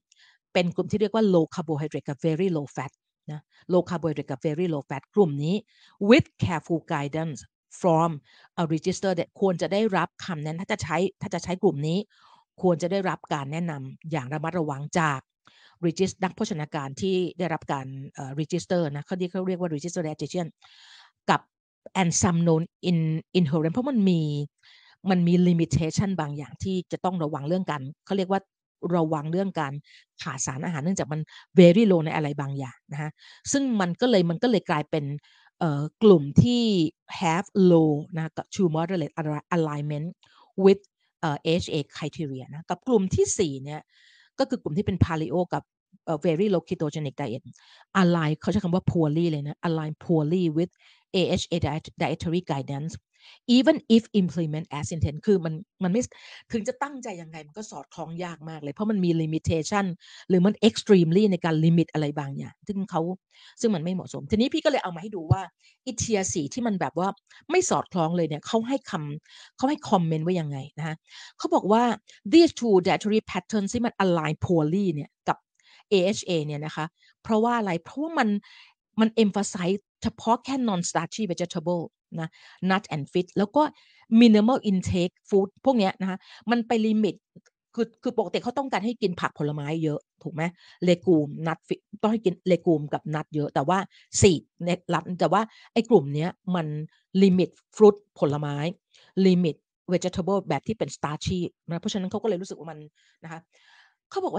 3เป็นกลุ่มที่เรียกว่า low carbohydrate กับ very low fat นะ low carbohydrate กับ very low fat กลุ่มนี้ with careful guidance from a register ควรจะได้รับคำแนะนำถ้าจะใช้กลุ่มนี้ควรจะได้รับการแนะนำอย่างระมัดระวังจาก register นักโภชนาการที่ได้รับการregister นะเขาเรียกว่า register dietitian กับ and some known inherent เพราะมันมี limitation บางอย่างที่จะต้องระวังเรื่องการเขาเรียกว่าระวังเรื่องการขาดสารอาหารเนื่องจากมัน very low ในอะไรบางอย่างนะคะซึ่งมันก็เลยกลายเป็นกลุ่มที่ have low นะกับ to moderate alignment with AHA criteria นะกับกลุ่มที่4เนี่ยก็คือกลุ่มที่เป็น paleo กับvery low ketogenic diet align เขาใช้คำว่า poorly เลยนะ align poorly with AHA dietary guidance even if implement as intended คือมันไม่ถึงจะตั้งใจยังไงมันก็สอดคล้องยากมากเลยเพราะมันมี limitation หรือมัน extremely ในการ limit อะไรบางอย่างซึ่งมันไม่เหมาะสมทีนี้พี่ก็เลยเอามาให้ดูว่าอีเทีย4ที่มันแบบว่าไม่สอดคล้องเลยเนี่ยเขาให้คอมเมนต์ไว้ยังไงนะคะเขาบอกว่า these two dietary patterns ที่มัน align poorly เนี่ยกับ AHA เนี่ยนะคะเพราะว่าอะไรเพราะว่ามัน emphasize เฉพาะแค่ non starchy vegetable นะ nut and fish แล้วก็ minimal intake food พวกเนี้ยนะคะมันไปลิมิตคือปกติเขาต้องการให้กินผักผลไม้เยอะถูกไหมเลกูมนัทต้องให้กินเลกูมกับนัทเยอะแต่ว่าแต่ว่าไอ้กลุ่มเนี้ยมันลิมิตฟรุตผลไม้ลิมิต vegetable แบบที่เป็น starchy นะเพราะฉะนั้นเขาก็เลยรู้สึกว่ามันนะคะเขาบอกว่า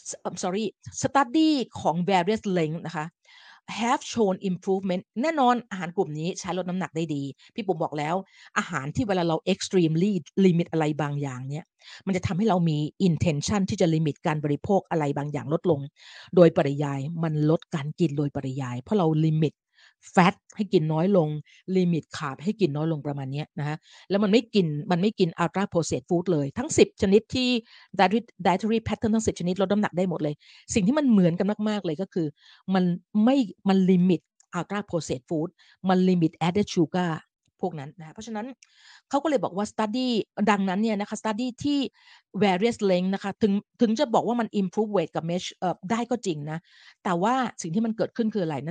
study ของ various length นะคะ have shown improvement แน่นอนอาหารกลุ่มนี้ใช้ลดน้ำหนักได้ดีพี่ปุ๋มบอกแล้วอาหารที่เวลาเรา extremely limit อะไรบางอย่างเนี่ยมันจะทำให้เรามี intention ที่จะ limit การบริโภคอะไรบางอย่างลดลงโดยปริยายมันลดการกินโดยปริยายเพราะเรา limit แฟตให้กินน้อยลงลิมิตคาร์บให้กินน้อยลงประมาณนี้นะคะแล้วมันไม่กิน ultra processed food เลยทั้ง10ชนิดที่ dietary pattern ทั้ง10ชนิดลดน้ำหนักได้หมดเลยสิ่งที่มันเหมือนกันมากๆเลยก็คือมันไม่มันลิมิต ultra processed food มันลิมิต added sugar พวกนั้นนะเพราะฉะนั้นเขาก็เลยบอกว่า study ดังนั้นเนี่ยนะคะ study ที่ various length นะคะถึงจะบอกว่ามัน improve weight กับ measure ได้ก็จริงนะแต่ว่าสิ่งที่มันเกิดขึ้นคืออะไรนะ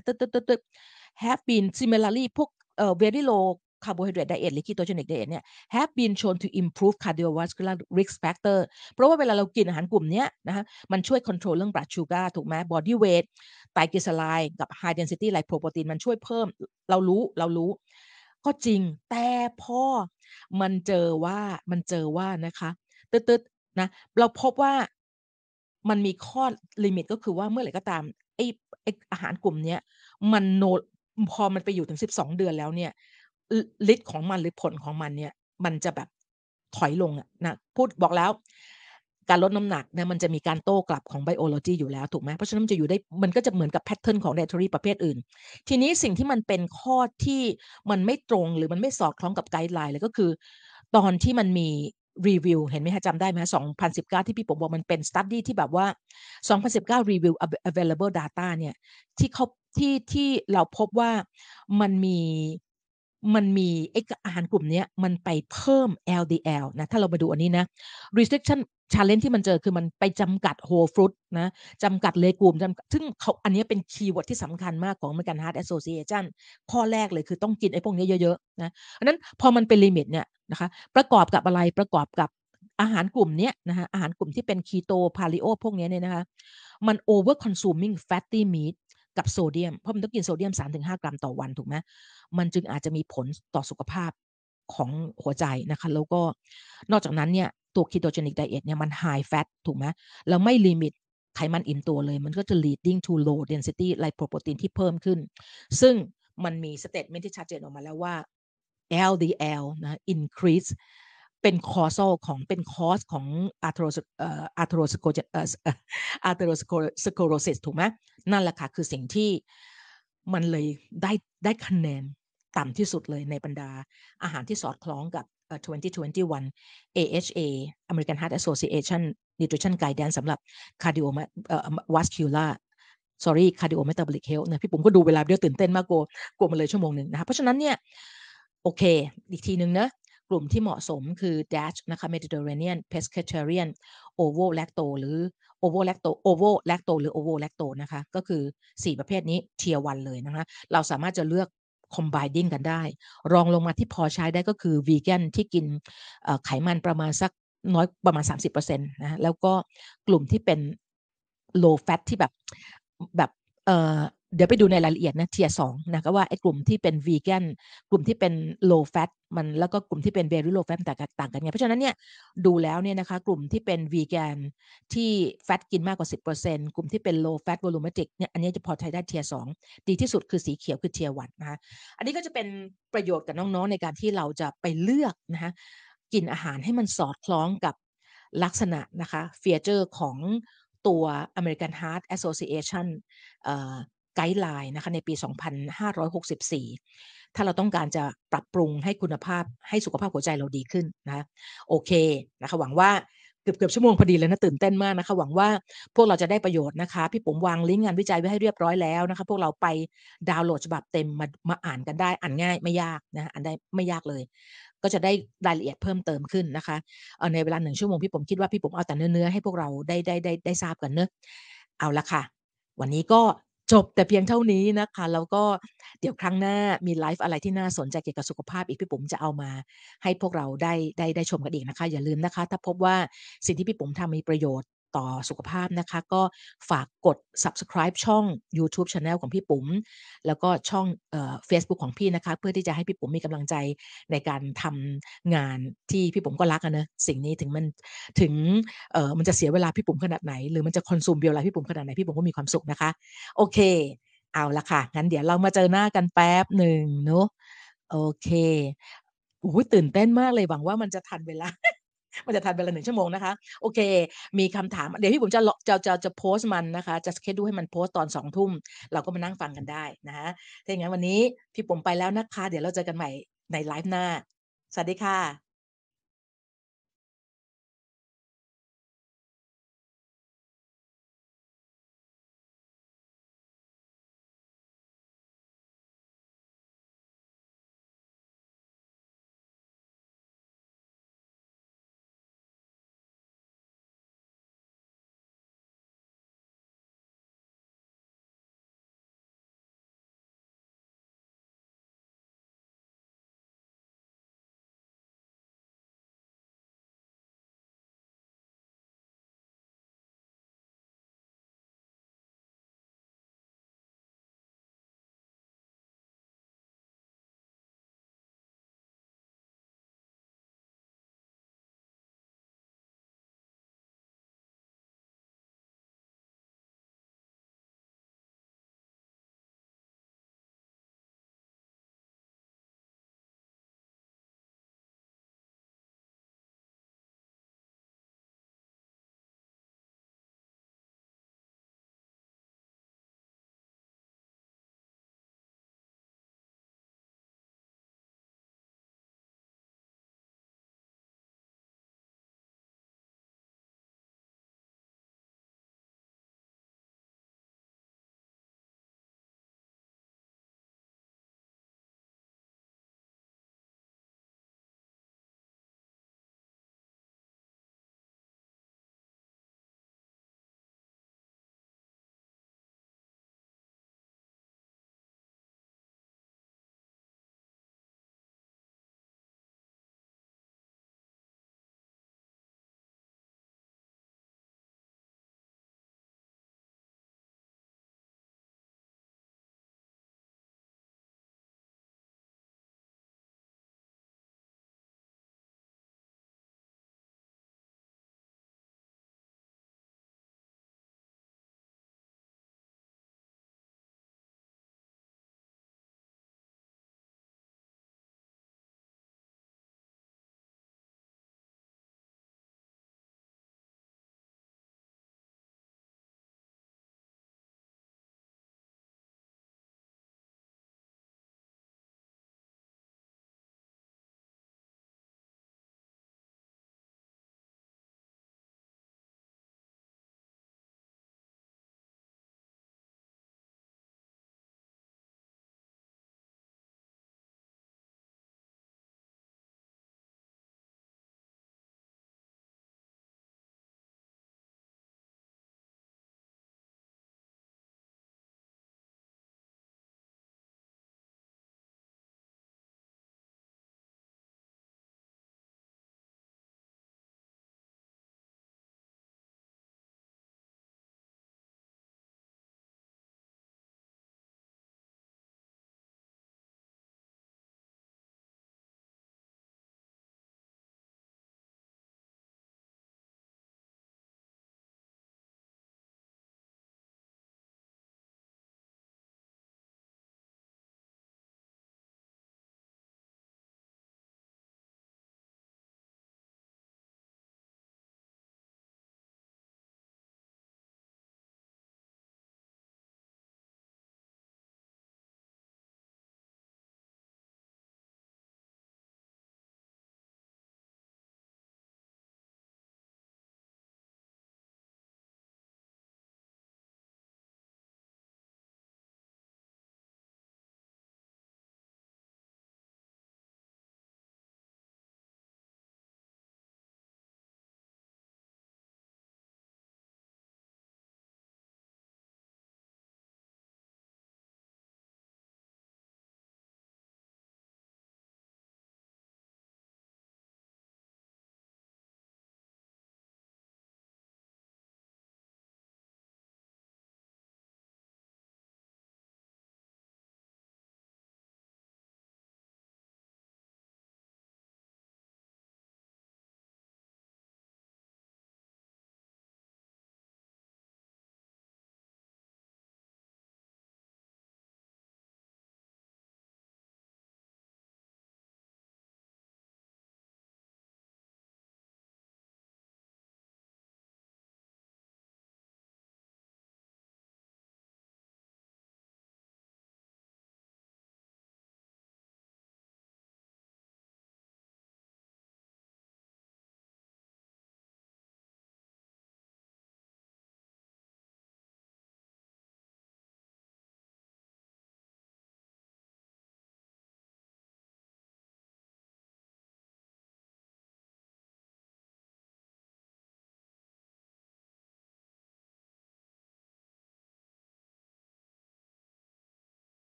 have been similarly พวกvery low carbohydrate diet หรือ ketogenic diet เนี่ย have been shown to improve cardiovascular risk factor เพราะว่าเวลาเรากินอาหารกลุ่มนี้นะคะมันช่วย control เรื่อง blood sugar ถูกไหม body weight ไตรกลีเซอไรด์กับ high density lipoprotein มันช่วยเพิ่มเรารู้ก็จริงแต่พอมันเจอว่านะคะตึ๊ดๆนะเราพบว่ามันมีข้อลิมิตก็คือว่าเมื่อไหร่ก็ตามไอ้อาหารกลุ่มนี้มันพอมันไปอยู่ถึง12เดือนแล้วเนี่ยฤทธิ์ของมันหรือผลของมันเนี่ยมันจะแบบถอยลงอะนะบอกแล้วการลดน้ำหนักนะมันจะมีการโต้กลับของ biology อยู่แล้วถูกไหมเพราะฉะนั้นมันก็จะเหมือนกับแพทเทิร์นของ dietary ประเภทอื่นทีนี้สิ่งที่มันเป็นข้อที่มันไม่ตรงหรือมันไม่สอดคล้องกับไกด์ไลน์เลยก็คือตอนที่มันมีรีวิวเห็นไหมคะจำได้ไหม2019ที่พี่ผมบอกมันเป็น study ที่แบบว่า2019 review available data เนี่ยที่เขาที่เราพบว่ามันมีไอ้อาหารกลุ่มนี้มันไปเพิ่ม LDL นะถ้าเรามาดูอันนี้นะ restriction challenge ที่มันเจอคือมันไปจำกัด whole fruit นะจำกัดเลกูมซึ่งเขาอันนี้เป็นคีย์เวิร์ดที่สำคัญมากของ American Heart Association ข้อแรกเลยคือต้องกินไอ้พวกนี้เยอะๆนะเพราะนั้นพอมันเป็นลิมิตเนี่ยนะคะประกอบกับอะไรประกอบกับอาหารกลุ่มนี้นะคะอาหารกลุ่มที่เป็นคีโตพาลิโอพวกนี้เนี่ยนะคะมัน over consuming fatty meat กับโซเดียมเพราะมันต้องกินโซเดียม 3-5 กรัมต่อวันถูกไหมมันจึงอาจจะมีผลต่อสุขภาพของหัวใจนะคะแล้วก็นอกจากนั้นเนี่ยตัว ketogenic diet เนี่ยมัน high fat ถูกไหมแล้วไม่ลิมิตไขมันอิ่มตัวเลยมันก็จะ leading to low density lipoprotein ที่เพิ่มขึ้นซึ่งมันมี statement ที่ชัดเจนออกมาแล้วว่า LDL นะ increase เป็น causal เป็น cause ของ atherosclerosis ถูกไหมนั่นแหละค่ะคือสิ่งที่มันเลยได้คะแนนต่ำที่สุดเลยในบรรดาอาหารที่สอดคล้องกับ2021 AHA American Heart Association Nutrition Guidance สำหรับ cardiovascular cardiometabolic health นะพี่ปุ๋มก็ดูเวลาเดียวตื่นเต้นมากกลัวมันเลยชั่วโมงหนึ่งนะคะเพราะฉะนั้นเนี่ยโอเคอีกทีหนึ่งนะกลุ่มที่เหมาะสมคือ DASH นะคะ Mediterranean Pescatarian Ovo Lacto หรือ Ovo Lacto หรือ Ovo Lacto นะคะก็คือ4ประเภทนี้ Tier 1เลยนะคะเราสามารถจะเลือก combining กันได้รองลงมาที่พอใช้ได้ก็คือ Vegan ที่กินไขมันประมาณสักน้อยประมาณ 30% นะแล้วก็กลุ่มที่เป็น low fat ที่แบบเดี๋ยวไปดูในรายละเอียดนะเทียร์2นะก็ว่าไอ้กลุ่มที่เป็นวีแกนกลุ่มที่เป็น low fat มันแล้วก็กลุ่มที่เป็น very low fat ต่างกันไงเพราะฉะนั้นเนี่ยดูแล้วเนี่ยนะคะกลุ่มที่เป็นวีแกนที่แฟตกินมากกว่า 10% กลุ่มที่เป็น low fat volumetric เนี่ยอันนี้จะพอใช้ได้เทียร์2ดีที่สุดคือสีเขียวคือเทียร์1นะคะอันนี้ก็จะเป็นประโยชน์กับน้องๆในการที่เราจะไปเลือกนะคะกินอาหารให้มันสอดคล้องกับลักษณะนะคะฟีเจอร์ของตัว American Heart Association ไกด์ไลน์นะคะในปี 2564 ถ้าเราต้องการจะปรับปรุงให้คุณภาพให้สุขภาพหัวใจเราดีขึ้นนะโอเคนะคะหวังว่าเกือบชั่วโมงพอดีเลยนะตื่นเต้นมากนะคะหวังว่าพวกเราจะได้ประโยชน์นะคะพี่ปุ๋มวางลิงก์งานวิจัยไว้ให้เรียบร้อยแล้วนะคะพวกเราไปดาวน์โหลดฉบับเต็มมาอ่านกันได้อ่านง่ายไม่ยากนะอ่านได้ไม่ยากเลยก็จะได้รายละเอียดเพิ่มเติมขึ้นนะคะในเวลา1 ชั่วโมงพี่ปุ๋มคิดว่าพี่ปุ๋มเอาแต่เนื้อให้พวกเราได้ทราบกันเนอะเอาละค่ะวันนี้ก็จบแต่เพียงเท่านี้นะคะแล้วก็เดี๋ยวครั้งหน้ามีไลฟ์อะไรที่น่าสนใจเกี่ยวกับสุขภาพอีกพี่ปุ๋มจะเอามาให้พวกเราได้ชมกันอีกนะคะอย่าลืมนะคะถ้าพบว่าสิ่งที่พี่ปุ๋มทำมีประโยชน์ต่อสุขภาพนะคะก็ฝากกด subscribe ช่อง YouTube Channel ของพี่ปุ๋มแล้วก็ช่องFacebook ของพี่นะคะเพื่อที่จะให้พี่ปุ๋มมีกำลังใจในการทำงานที่พี่ปุ๋มก็รักนะสิ่งนี้ถึงมันจะเสียเวลาพี่ปุ๋มขนาดไหนหรือมันจะคอนซูมเวลาพี่ปุ๋มขนาดไหนพี่ปุ๋มก็มีความสุขนะคะโอเคเอาละค่ะงั้นเดี๋ยวเรามาเจอหน้ากันแป๊บหนึ่งเนาะโอเคตื่นเต้นมากเลยหวังว่ามันจะทันเวลามันจะทันเวลา1ชั่วโมงนะคะโอเคมีคำถามเดี๋ยวพี่บุ๋มจะโพสต์มันนะคะจะ schedule ให้มันโพสต์ตอน2ทุ่มเราก็มานั่งฟังกันได้นะคะถ้าอย่างงั้นวันนี้พี่บุ๋มไปแล้วนะคะเดี๋ยวเราเจอกันใหม่ในไลฟ์หน้าสวัสดีค่ะ